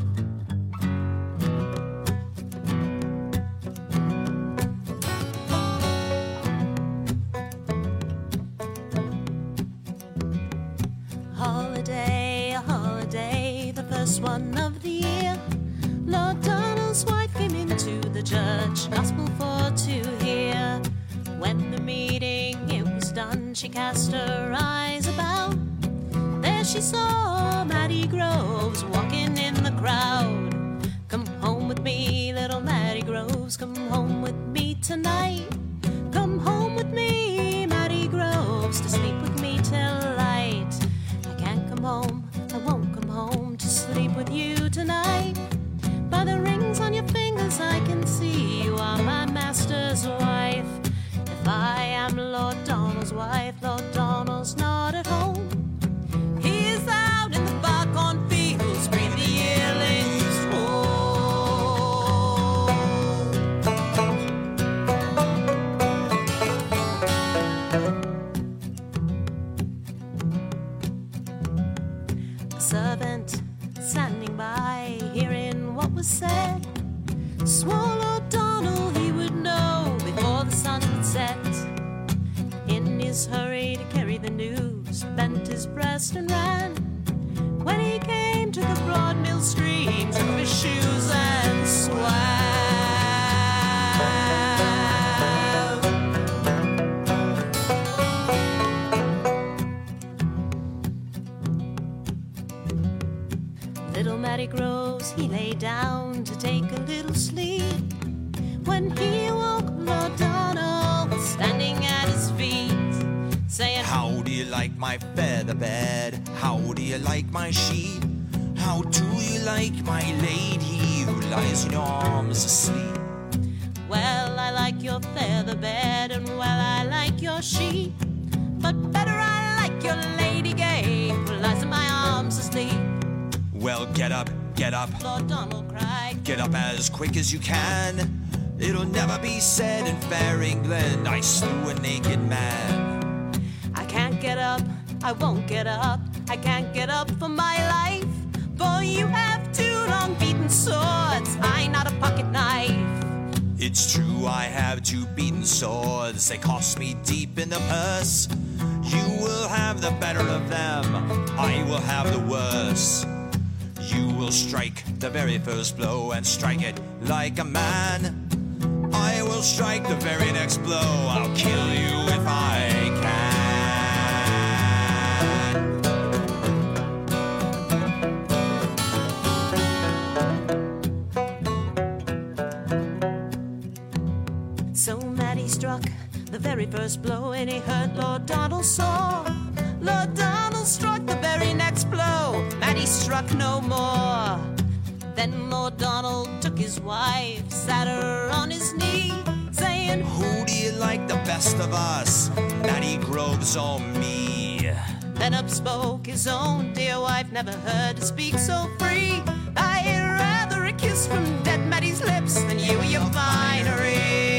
Holiday, a holiday, the first one of the year. Lord Donald's wife came into the church, gospel for to hear. When the meeting it was done, she cast her eyes about. There she saw Maddie Groves walking in the crowd. Come home with me, little Maddie Groves, come home with me tonight. Come home with me, Maddie Groves, to sleep with me till light. I can't come home, I won't come home to sleep with you tonight. By the rings on your fingers I can see you are my master's wife. If I am Lord Donald's wife, Lord Donald's not at home. He's out in the far cornfields, breathe the yearlings home. A servant standing by, hearing what was said, swore Lord Donald he would know before the sun would set. In his hurry to carry the news, bent his breast and ran. When he came to the broad mill stream, took off his shoes and swam. Little Matty Groves, he lay down to take a little sleep. When he awoke, Lord Donald was standing at his feet, saying, How do you like my feather bed? How do you like my sheep? How do you like my lady who lies in your arms asleep? Well, I like your feather bed, and well, I like your sheep, but better I like your lady gay who lies in my arms asleep. Well, get up, get up, Lord Donald cried, get up as quick as you can. It'll never be said in fair England I slew a naked man. I can't get up, I won't get up, I can't get up for my life. For you have two long beaten swords, I not a pocket knife. It's true I have two beaten swords, they cost me deep in the purse. You will have the better of them, I will have the worse. You will strike the very first blow and strike it like a man. I will strike the very next blow. I'll kill you if I can. So Matty struck the very first blow and he hurt Lord Donald sore. Lord Donald struck the very next blow. Matty struck no more. Then Lord Donald took his wife, sat her on his knee, saying, Who do you like the best of us, Matty Groves or me? Then up spoke his own dear wife, never heard to speak so free. I'd rather a kiss from dead Matty's lips than you or your finery.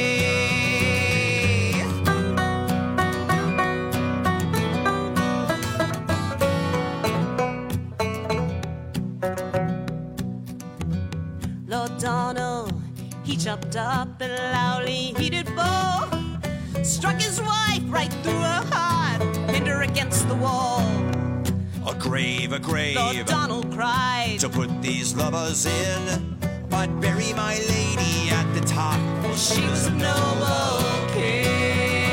Lord Donald, he chopped up a loudly heated bow, struck his wife right through her heart, pinned her against the wall. A grave, a grave, Lord Donald cried, to put these lovers in, but bury my lady at the top, for she was a noble king.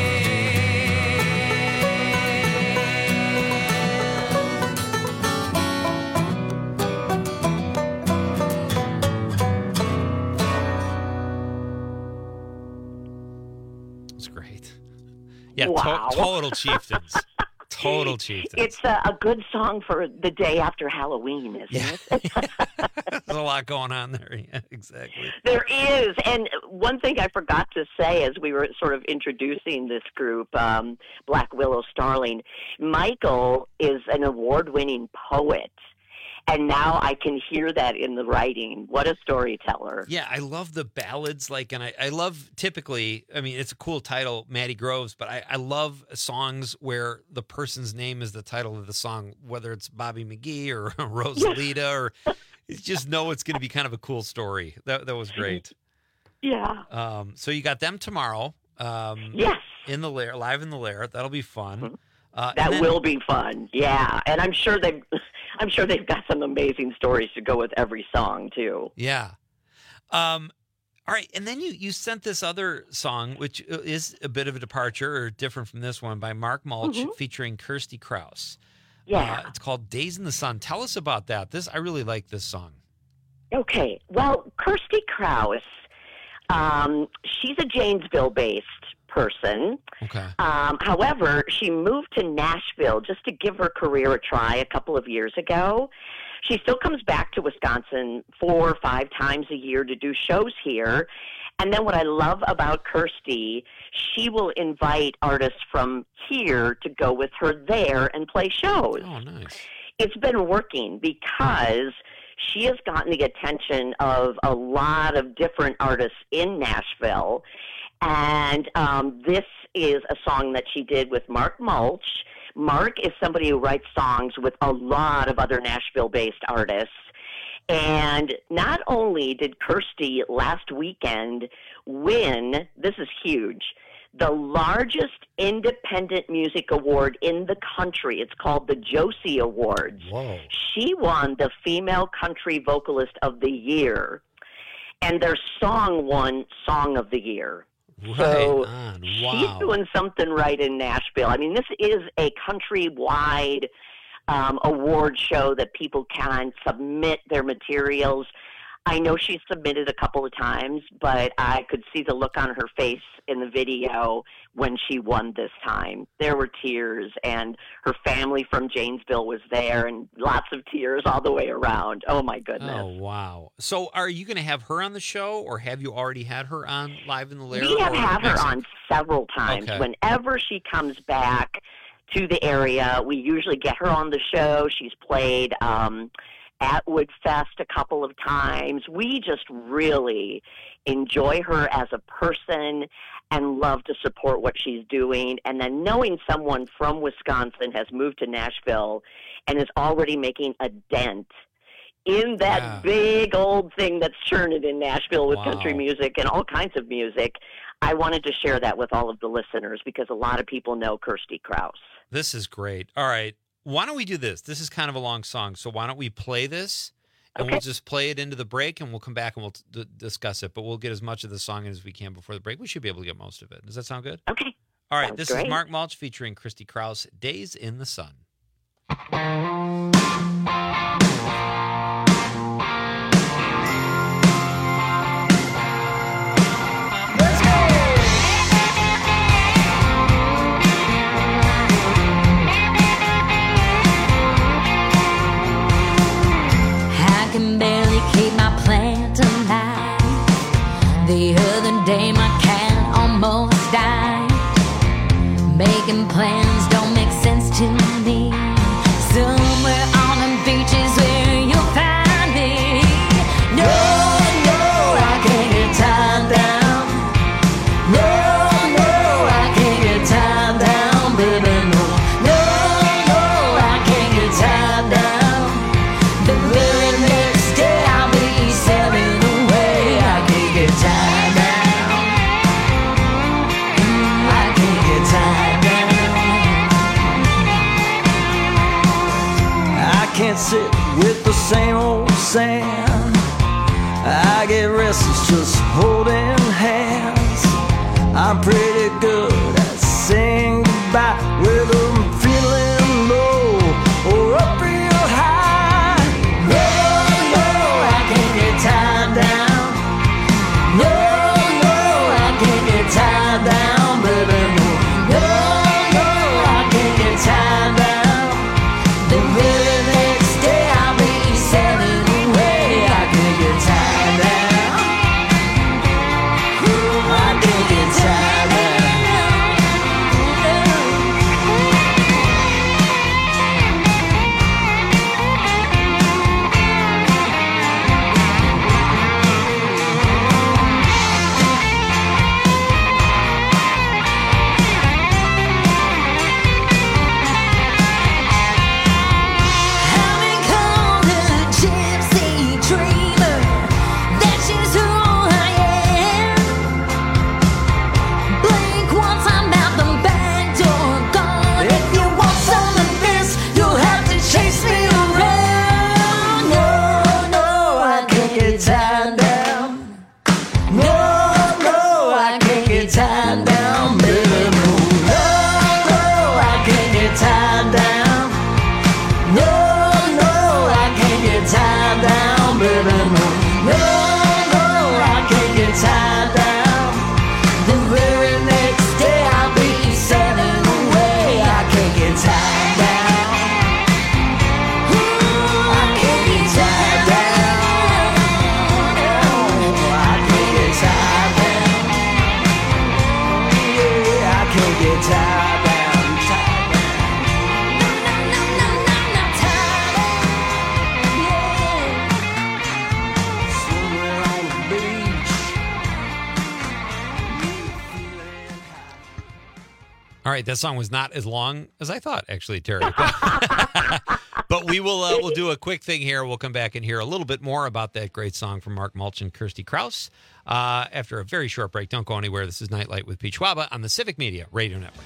Yeah, wow. to- total chieftains. Total chieftains. It's a, a good song for the day after Halloween, isn't yeah. it? There's a lot going on there. Yeah, exactly. There is. And one thing I forgot to say as we were sort of introducing this group, um, Black Willow Starling, Michael is an award-winning poet. And now I can hear that in the writing. What a storyteller. Yeah, I love the ballads. Like, and I, I love typically, I mean, it's a cool title, Matty Groves, but I, I love songs where the person's name is the title of the song, whether it's Bobby McGee or Rosalita, or you just know it's going to be kind of a cool story. That that was great. Yeah. Um, so you got them tomorrow. Um, yes. In the Lair, live in the Lair. That'll be fun. Uh, that then, will be fun. Yeah. And I'm sure they've, I'm sure they've got some amazing stories to go with every song too. Yeah. Um, all right. And then you, you sent this other song, which is a bit of a departure or different from this one, by Mark Mulch, mm-hmm. featuring Kirsty Krause. Yeah. Uh, it's called Days in the Sun. Tell us about that. This, I really like this song. Okay. Well, Kirsty Krause, um, she's a Janesville-based person. Okay. Um, however, she moved to Nashville just to give her career a try a couple of years ago. She still comes back to Wisconsin four or five times a year to do shows here. And then what I love about Kirsty, she will invite artists from here to go with her there and play shows. Oh, nice. It's been working because she has gotten the attention of a lot of different artists in Nashville. And um, this is a song that she did with Mark Mulch. Mark is somebody who writes songs with a lot of other Nashville-based artists. And not only did Kirsty last weekend win, this is huge, the largest independent music award in the country. It's called the Josie Awards. Whoa. She won the Female Country Vocalist of the Year. And their song won Song of the Year. Right so on. Wow. She's doing something right in Nashville. I mean, this is a countrywide um, award show that people can submit their materials. I know she submitted a couple of times, but I could see the look on her face in the video when she won this time. There were tears, and her family from Janesville was there, and lots of tears all the way around. Oh, my goodness. Oh, wow. So are you going to have her on the show, or have you already had her on Live in the Lair? We have or had her next? on several times. Okay. Whenever she comes back to the area, we usually get her on the show. She's played um, at Woodfest a couple of times. We just really enjoy her as a person and love to support what she's doing. And then knowing someone from Wisconsin has moved to Nashville and is already making a dent in that Yeah. big old thing that's churning in Nashville with Wow. country music and all kinds of music, I wanted to share that with all of the listeners because a lot of people know Kirsty Krause. This is great. All right. Why don't we do this? This is kind of a long song, so why don't we play this, And Okay. we'll just play it into the break, and we'll come back and we'll d- discuss it. But we'll get as much of the song in as we can before the break. We should be able to get most of it. Does that sound good? Okay. All right. Sounds This great. is Mark Mulch featuring Christy Krause, Days in the Sun. I can barely keep my plant alive. The other day my cat almost died. Making plans don't make sense to me. Somewhere on the beaches where you'll find me. No, no, I can't get tied down. No, no, I can't get tied down, baby, no. No, no, I can't get tied down. The very next day I'll be sailing away. I can't get tied down. Mm, I can't get tied down. I can't sit with the same old sand. I get restless just holding hands. I'm pretty good at saying goodbye, whether I'm feeling low or up real high. No, no, I can't get tied down. No, no, I can't get tied down, baby, no. No, no, I can't get tied down. The very next day I'll be sailing away. I can't get tied down. Ooh, I can't get tied down. I've been called a gypsy dreamer. That's just who I am. Blink once, I'm out the back door, gone. If you want some of this, you'll have to chase me around. No, no, I can't get tied down. No, no, I can't get tied down, baby, no. No, no, I can't get tied down. No, no, I can't get tied down, baby, no. No, no, I can't get tied down. The very next day I'll be sailing away. I can't get tied down. Ooh, I can't get tied down. Oh, I can't get tied down. Yeah, I can't get tied down. Tied down. No, no, no, no, no, tied down. Yeah. Somewhere on the beach. All right, that song was not as long as I thought, actually, Terry. But we will uh, we'll do a quick thing here. We'll come back and hear a little bit more about that great song from Mark Mulch and Kirsty Krause uh, after a very short break. Don't go anywhere. This is Nightlight with Pete Schwaba on the Civic Media Radio Network.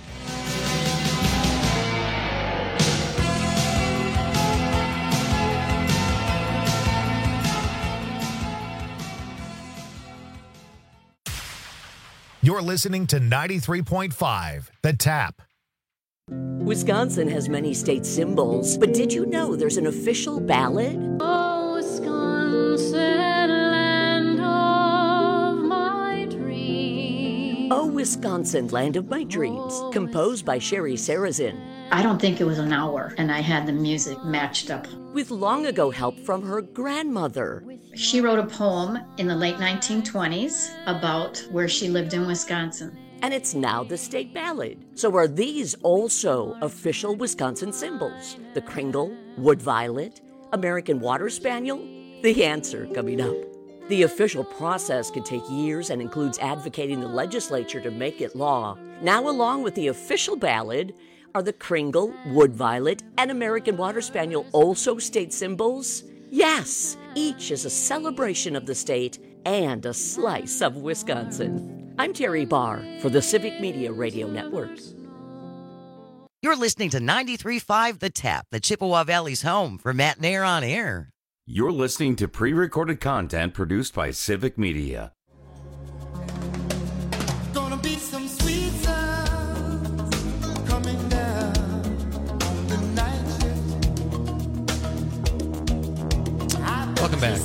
You're listening to ninety-three point five, The Tap. Wisconsin has many state symbols, but did you know there's an official ballad? Oh, Wisconsin, land of my dreams. Oh, Wisconsin, Land of My Dreams, composed by Sherry Sarazin. I don't think it was an hour, and I had the music matched up. With long ago help from her grandmother. She wrote a poem in the late nineteen twenties about where she lived in Wisconsin. And it's now the state ballad. So are these also official Wisconsin symbols? The Kringle, Wood Violet, American Water Spaniel? The answer coming up. The official process can take years and includes advocating the legislature to make it law. Now, along with the official ballad, are the Kringle, Wood Violet, and American Water Spaniel also state symbols? Yes, each is a celebration of the state and a slice of Wisconsin. I'm Terry Barr for the Civic Media Radio Network. You're listening to ninety-three point five The Tap, the Chippewa Valley's home for Matt Nair on Air. You're listening to pre-recorded content produced by Civic Media. Gonna be some sweet sounds coming down on the night shift. Welcome back.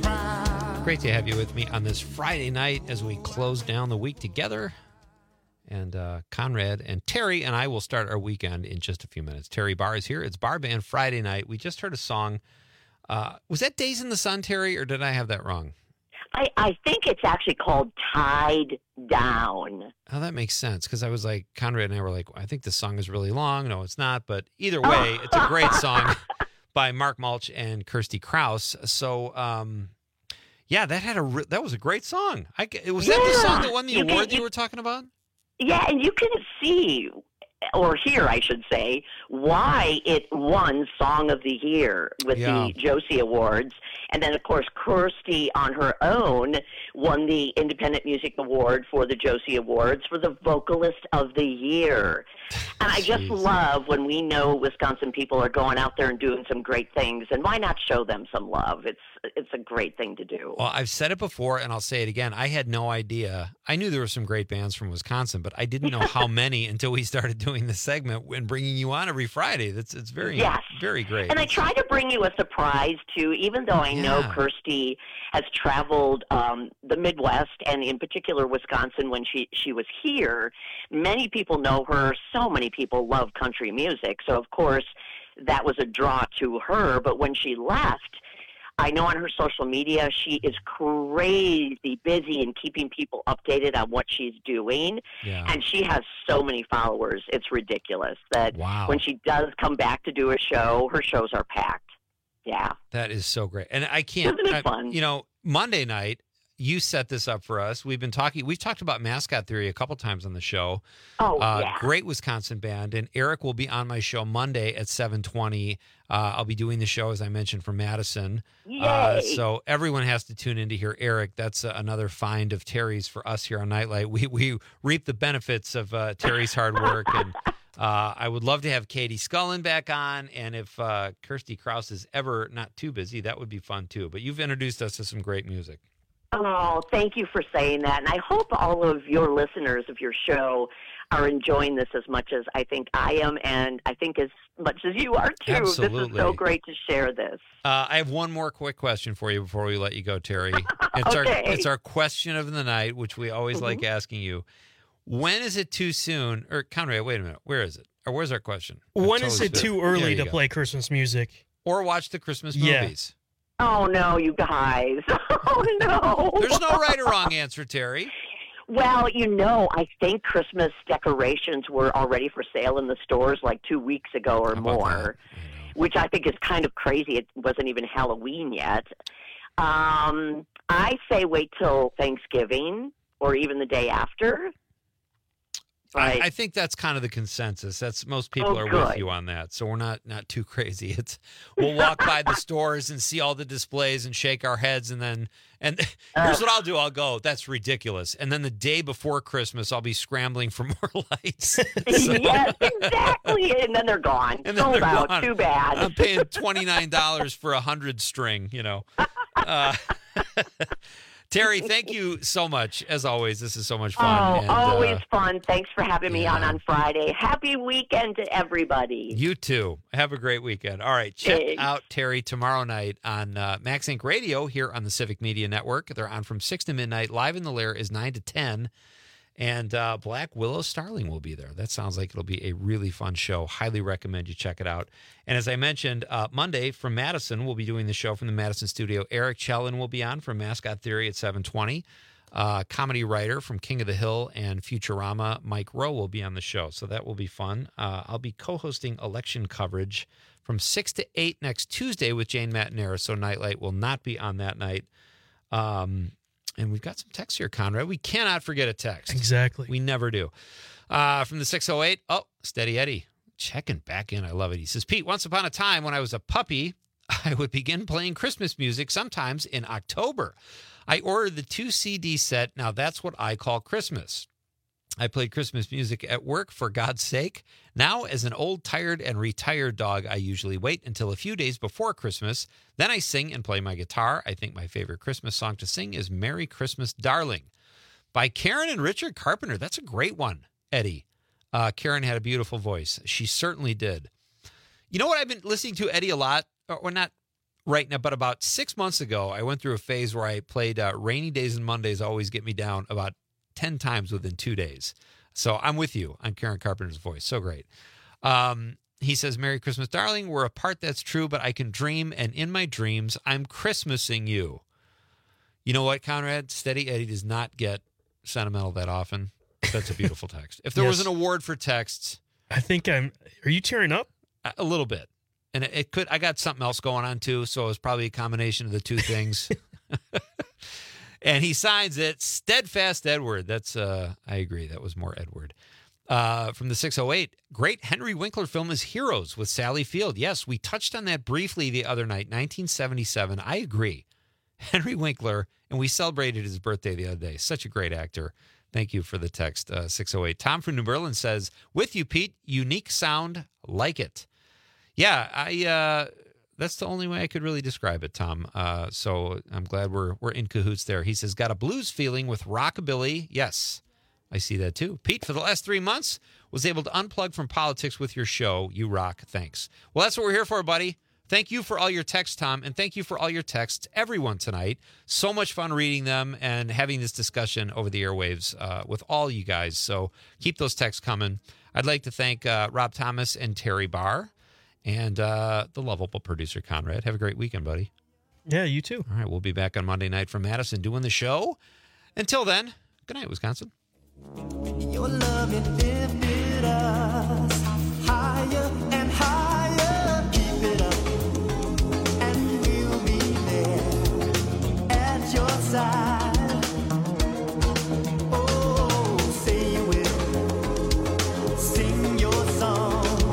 Great to have you with me on this Friday night as we close down the week together. And uh, Conrad and Terry and I will start our weekend in just a few minutes. Terry Barr is here. It's Bar Band Friday night. We just heard a song. Uh, was that Days in the Sun, Terry, or did I have that wrong? I, I think it's actually called Tied Down. Oh, that makes sense, because I was like, Conrad and I were like, I think this song is really long. No, it's not. But either way, it's a great song by Mark Mulch and Kirsty Krause. So, um, yeah, that had a re- that was a great song. I, was that Yeah. the song that won the You award can- that you were talking about? Yeah, and you can see, or hear, I should say, why it won Song of the Year with Yeah. the Josie Awards. And then, of course, Kirsty on her own won the Independent Music Award for the Josie Awards for the Vocalist of the Year. And I just Jeez. love when we know Wisconsin people are going out there and doing some great things, and why not show them some love? It's it's a great thing to do. Well, I've said it before, and I'll say it again. I had no idea. I knew there were some great bands from Wisconsin, but I didn't know how many until we started doing this segment and bringing you on every Friday. That's it's very, Yes. very great. And I try to bring you a surprise, too, even though I know Yeah. Kirsty has traveled um, the Midwest and in particular Wisconsin when she, she was here. Many people know her. So many people love country music. So, of course, that was a draw to her. But when she left, I know on her social media she is crazy busy in keeping people updated on what she's doing. Yeah. And she has so many followers. It's ridiculous that Wow. when she does come back to do a show, her shows are packed. Yeah. That is so great. And I can't, Isn't it I- fun? you know, Monday night, you set this up for us. We've been talking, we've talked about Mascot Theory a couple times on the show. Oh, uh, yeah. Great Wisconsin band. And Eric will be on my show Monday at seven twenty. Uh, I'll be doing the show, as I mentioned, from Madison. Uh, Yay. so everyone has to tune in to hear Eric. That's uh, another find of Terry's for us here on Nightlight. We, we reap the benefits of uh, Terry's hard work. And uh, I would love to have Katie Scullin back on. And if uh, Kirsty Krause is ever not too busy, that would be fun too. But you've introduced us to some great music. Oh, thank you for saying that. And I hope all of your listeners of your show are enjoying this as much as I think I am, and I think as much as you are, too. This is Absolutely. so great to share this. Uh, I have one more quick question for you before we let you go, Terry. It's Okay. our it's our question of the night, which we always like asking you. When is it too soon? Or Conrad, wait a minute. Where is it? Or where's our question? I When is totally it spit- too There early you to go. play Christmas music? Or watch the Christmas Yeah. movies? Oh, no, you guys. Oh, no. There's no right or wrong answer, Terry. Well, you know, I think Christmas decorations were already for sale in the stores like two weeks ago or more, which I think is kind of crazy. It wasn't even Halloween yet. Um, I say wait till Thanksgiving or even the day after. I, I think that's kind of the consensus. That's most people Oh, are good. with you on that. So we're not not too crazy. It's we'll walk by the stores and see all the displays and shake our heads and then and here's what I'll do. I'll go, that's ridiculous. And then the day before Christmas, I'll be scrambling for more lights. So- Yes, exactly. And then they're gone. And then Sold they're out. gone. Too bad. I'm paying twenty-nine dollars for a hundred string, you know. Uh, Terry, thank you so much. As always, this is so much fun. Oh, and, always uh, fun. Thanks for having me on on Friday. Happy weekend to everybody. You too. Have a great weekend. All right. Check Thanks. out Terry tomorrow night on uh, Max Inc Radio here on the Civic Media Network. They're on from six to midnight. Live in the Lair is nine to ten. And uh, Black Willow Starling will be there. That sounds like it'll be a really fun show. Highly recommend you check it out. And as I mentioned, uh, Monday from Madison, we'll be doing the show from the Madison studio. Eric Chellin will be on from Mascot Theory at seven twenty. Uh, comedy writer from King of the Hill and Futurama, Mike Rowe, will be on the show. So that will be fun. Uh, I'll be co-hosting election coverage from six to eight next Tuesday with Jane Matinera. So Nightlight will not be on that night. Um, and we've got some text here, Conrad. We cannot forget a text. Exactly. We never do. Uh, from the six oh eight, oh, Steady Eddie. Checking back in. I love it. He says, Pete, once upon a time when I was a puppy, I would begin playing Christmas music sometimes in October. I ordered the two C D set. Now that's what I call Christmas. I played Christmas music at work for God's sake. Now, as an old, tired, and retired dog, I usually wait until a few days before Christmas. Then I sing and play my guitar. I think my favorite Christmas song to sing is Merry Christmas, Darling by Karen and Richard Carpenter. That's a great one, Eddie. Uh, Karen had a beautiful voice. She certainly did. You know what I've been listening to, Eddie, a lot? Or not right now, but about six months ago, I went through a phase where I played uh, Rainy Days and Mondays Always Get Me Down about ten times within two days. So I'm with you on Karen Carpenter's voice. So great. Um, he says, Merry Christmas, darling. We're apart, that's true, but I can dream, and in my dreams, I'm Christmasing you. You know what, Conrad? Steady Eddie does not get sentimental that often. That's a beautiful text. If there Yes. was an award for texts. I think I'm, are you tearing up? A, a little bit. And it, it could, I got something else going on too, so it was probably a combination of the two things. And he signs it, Steadfast Edward. That's, uh, I agree, that was more Edward. Uh, from the six oh eight, great Henry Winkler film is Heroes with Sally Field. Yes, we touched on that briefly the other night, nineteen seventy-seven. I agree. Henry Winkler, and we celebrated his birthday the other day. Such a great actor. Thank you for the text, uh, six oh eight. Tom from New Berlin says, with you, Pete, unique sound, like it. Yeah, I... Uh, That's the only way I could really describe it, Tom. Uh, so I'm glad we're we're in cahoots there. He says, got a blues feeling with rockabilly. Yes, I see that too. Pete, for the last three months, was able to unplug from politics with your show. You rock. Thanks. Well, that's what we're here for, buddy. Thank you for all your texts, Tom, and thank you for all your texts, everyone, tonight. So much fun reading them and having this discussion over the airwaves uh, with all you guys. So keep those texts coming. I'd like to thank uh, Rob Thomas and Terry Barr. And uh, the lovable producer, Conrad. Have a great weekend, buddy. Yeah, you too. All right, we'll be back on Monday night from Madison doing the show. Until then, good night, Wisconsin. Your love, it lifted us higher and higher. Keep it up, and we'll be there at your side. Oh, say you will sing your song.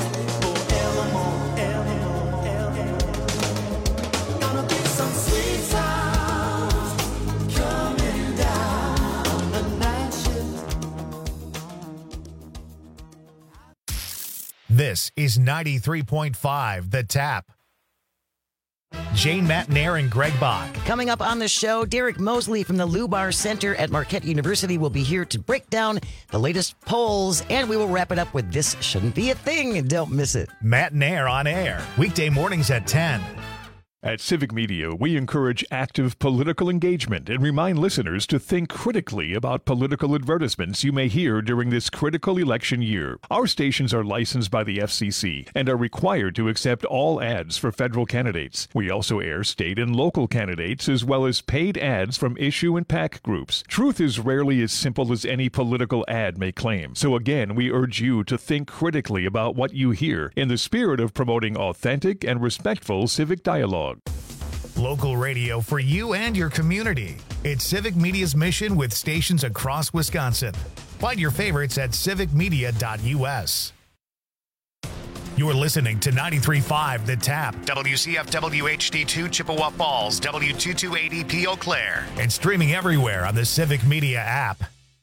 This is ninety-three point five The Tap. Jane Matnair and Greg Bach. Coming up on the show, Derek Mosley from the Lubar Center at Marquette University will be here to break down the latest polls, and we will wrap it up with This Shouldn't Be a Thing. Don't miss it. Matnair on air, weekday mornings at ten. At Civic Media, we encourage active political engagement and remind listeners to think critically about political advertisements you may hear during this critical election year. Our stations are licensed by the F C C and are required to accept all ads for federal candidates. We also air state and local candidates as well as paid ads from issue and PAC groups. Truth is rarely as simple as any political ad may claim. So again, we urge you to think critically about what you hear in the spirit of promoting authentic and respectful civic dialogue. Local radio for you and your community. It's Civic Media's mission with stations across Wisconsin. Find your favorites at civic media dot u s. You're listening to ninety-three point five The Tap, W C F W H D two Chippewa Falls, W two two eight zero P Eau Claire, and streaming everywhere on the Civic Media app.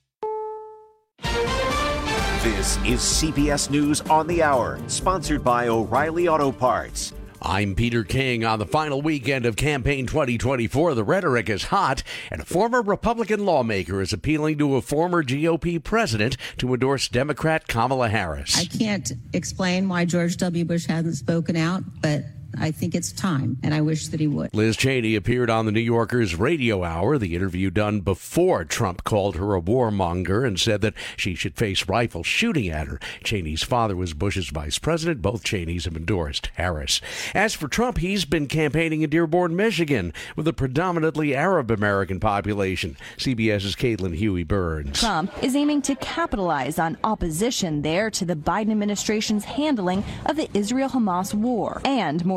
This is C B S News on the Hour, sponsored by O'Reilly Auto Parts. I'm Peter King. On the final weekend of campaign twenty twenty-four, the rhetoric is hot, and a former Republican lawmaker is appealing to a former G O P president to endorse Democrat Kamala Harris. I can't explain why George W. Bush hasn't spoken out, but I think it's time, and I wish that he would. Liz Cheney appeared on the New Yorker's Radio Hour, the interview done before Trump called her a warmonger and said that she should face rifle shooting at her. Cheney's father was Bush's vice president. Both Cheneys have endorsed Harris. As for Trump, he's been campaigning in Dearborn, Michigan, with a predominantly Arab-American population. CBS's Caitlin Huey Burns. Trump is aiming to capitalize on opposition there to the Biden administration's handling of the Israel-Hamas war. And more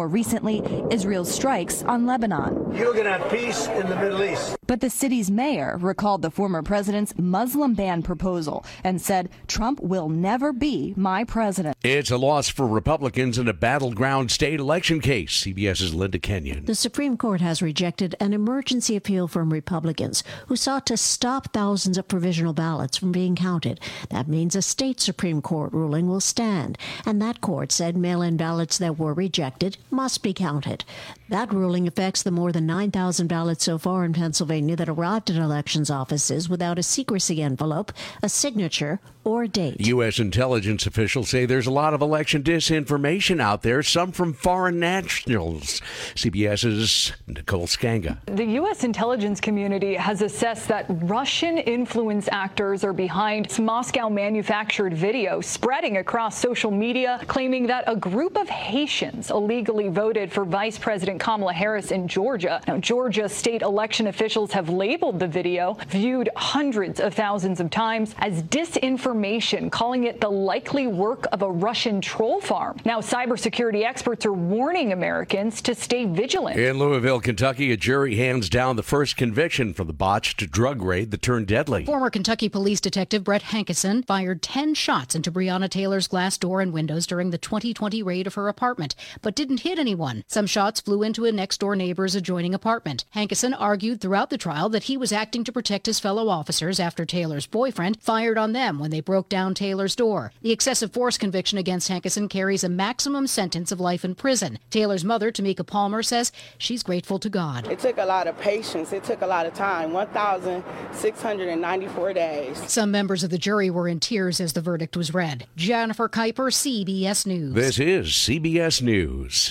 more recently, Israel's strikes on Lebanon. You're going to have peace in the Middle East. But the city's mayor recalled the former president's Muslim ban proposal and said Trump will never be my president. It's a loss for Republicans in a battleground state election case. CBS's Linda Kenyon. The Supreme Court has rejected an emergency appeal from Republicans who sought to stop thousands of provisional ballots from being counted. That means a state Supreme Court ruling will stand, and that court said mail-in ballots that were rejected must be counted. That ruling affects the more than nine thousand ballots so far in Pennsylvania that arrived at elections offices without a secrecy envelope, a signature, or a date. U S intelligence officials say there's a lot of election disinformation out there, some from foreign nationals. CBS's Nicole Skanga. The U S intelligence community has assessed that Russian influence actors are behind Moscow-manufactured video spreading across social media, claiming that a group of Haitians illegally voted for Vice President Kamala Harris in Georgia. Now, Georgia state election officials have labeled the video, viewed hundreds of thousands of times, as disinformation, calling it the likely work of a Russian troll farm. Now, cybersecurity experts are warning Americans to stay vigilant. In Louisville, Kentucky, a jury hands down the first conviction for the botched drug raid that turned deadly. Former Kentucky police detective Brett Hankison fired ten shots into Breonna Taylor's glass door and windows during the twenty twenty raid of her apartment, but didn't hit anyone. Some shots flew into a next-door neighbor's adjoining apartment. Hankison argued throughout the trial that he was acting to protect his fellow officers after Taylor's boyfriend fired on them when they broke down Taylor's door. The excessive force conviction against Hankison carries a maximum sentence of life in prison. Taylor's mother, Tamika Palmer, says she's grateful to God. It took a lot of patience. It took a lot of time. one thousand six hundred ninety-four days. Some members of the jury were in tears as the verdict was read. Jennifer Kuiper, C B S News. This is C B S News.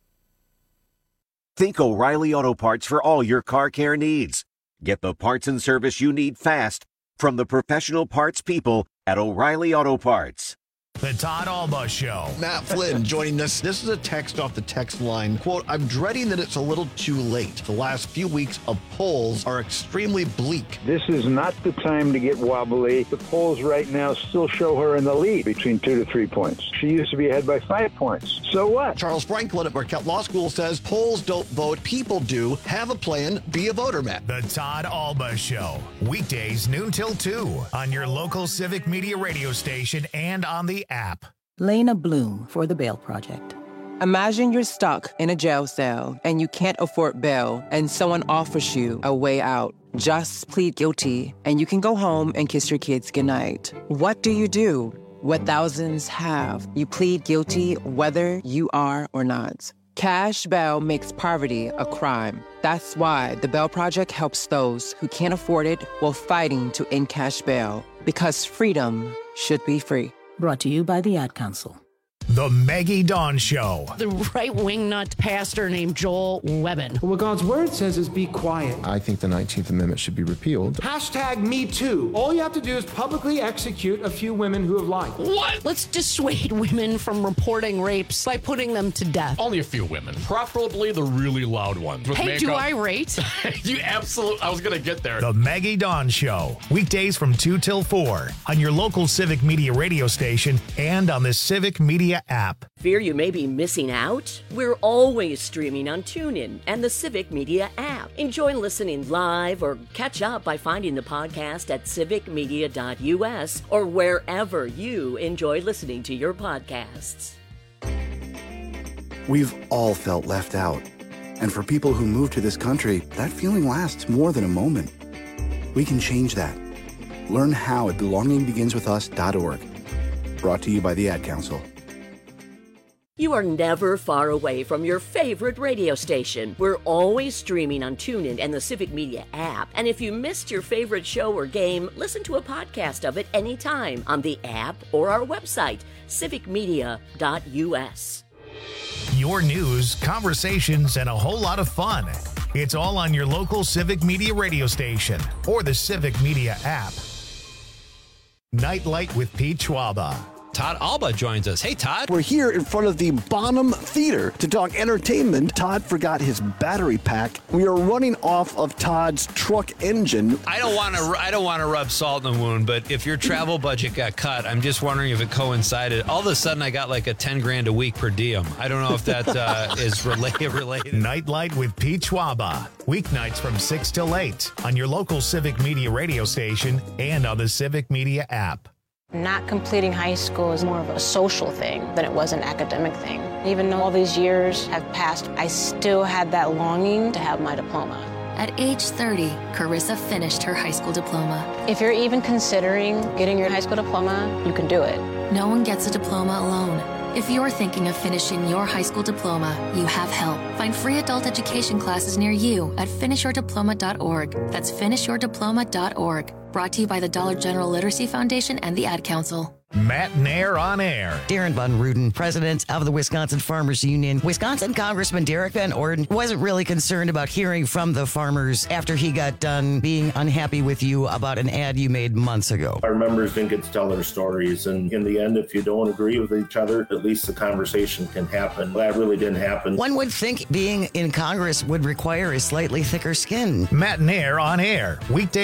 Think O'Reilly Auto Parts for all your car care needs. Get the parts and service you need fast from the professional parts people at O'Reilly Auto Parts. The Todd Alba Show. Matt Flynn joining us. This is a text off the text line. Quote, I'm dreading that it's a little too late. The last few weeks of polls are extremely bleak. This is not the time to get wobbly. The polls right now still show her in the lead between two to three points. She used to be ahead by five points. So what? Charles Franklin at Marquette Law School says polls don't vote, people do. Have a plan, be a voter, Matt. The Todd Alba Show. Weekdays noon till two on your local Civic Media radio station and on the app. Lena Bloom for the Bail Project. Imagine you're stuck in a jail cell and you can't afford bail and someone offers you a way out. Just plead guilty and you can go home and kiss your kids goodnight. What do you do? What thousands have. You plead guilty whether you are or not. Cash bail makes poverty a crime. That's why the Bail Project helps those who can't afford it while fighting to end cash bail. Because freedom should be free. Brought to you by the Ad Council. The Maggie Dawn Show. The right-wing nut pastor named Joel Webbin. What God's word says is be quiet. I think the nineteenth Amendment should be repealed. Hashtag me too. All you have to do is publicly execute a few women who have lied. What? Let's dissuade women from reporting rapes by putting them to death. Only a few women. Preferably the really loud ones. Hey, makeup. do I rate? You absolutely, I was going to get there. The Maggie Dawn Show. Weekdays from two till four on your local Civic Media radio station and on the Civic Media app. Fear you may be missing out? We're always streaming on TuneIn and the Civic Media app. Enjoy listening live or catch up by finding the podcast at civic media dot u s or wherever you enjoy listening to your podcasts. We've all felt left out. And for people who move to this country, that feeling lasts more than a moment. We can change that. Learn how at belonging begins with us dot org. Brought to you by the Ad Council. You are never far away from your favorite radio station. We're always streaming on TuneIn and the Civic Media app. And if you missed your favorite show or game, listen to a podcast of it anytime on the app or our website, civic media dot u s. Your news, conversations, and a whole lot of fun. It's all on your local Civic Media radio station or the Civic Media app. Nightlight with Pete Schwaba. Todd Alba joins us. Hey, Todd. We're here in front of the Bonham Theater to talk entertainment. Todd forgot his battery pack. We are running off of Todd's truck engine. I don't want to. I don't want to rub salt in the wound, but if your travel budget got cut, I'm just wondering if it coincided. All of a sudden, I got like a ten grand a week per diem. I don't know if that uh, is related. related. Nightlight with Pete Schwaba. Weeknights from six till eight on your local Civic Media radio station and on the Civic Media app. Not completing high school is more of a social thing than it was an academic thing. Even though all these years have passed, I still had that longing to have my diploma. At age thirty, Carissa finished her high school diploma. If you're even considering getting your high school diploma, you can do it. No one gets a diploma alone. If you're thinking of finishing your high school diploma, you have help. Find free adult education classes near you at finish your diploma dot org. That's finish your diploma dot org. Brought to you by the Dollar General Literacy Foundation and the Ad Council. Matt Nair on air. Darren Von Ruden, president of the Wisconsin Farmers Union. Wisconsin Congressman Derek Van Orden wasn't really concerned about hearing from the farmers after he got done being unhappy with you about an ad you made months ago. Our members didn't get to tell their stories, and in the end, if you don't agree with each other, at least the conversation can happen. That really didn't happen. One would think being in Congress would require a slightly thicker skin. Matt Nair on air. Weekday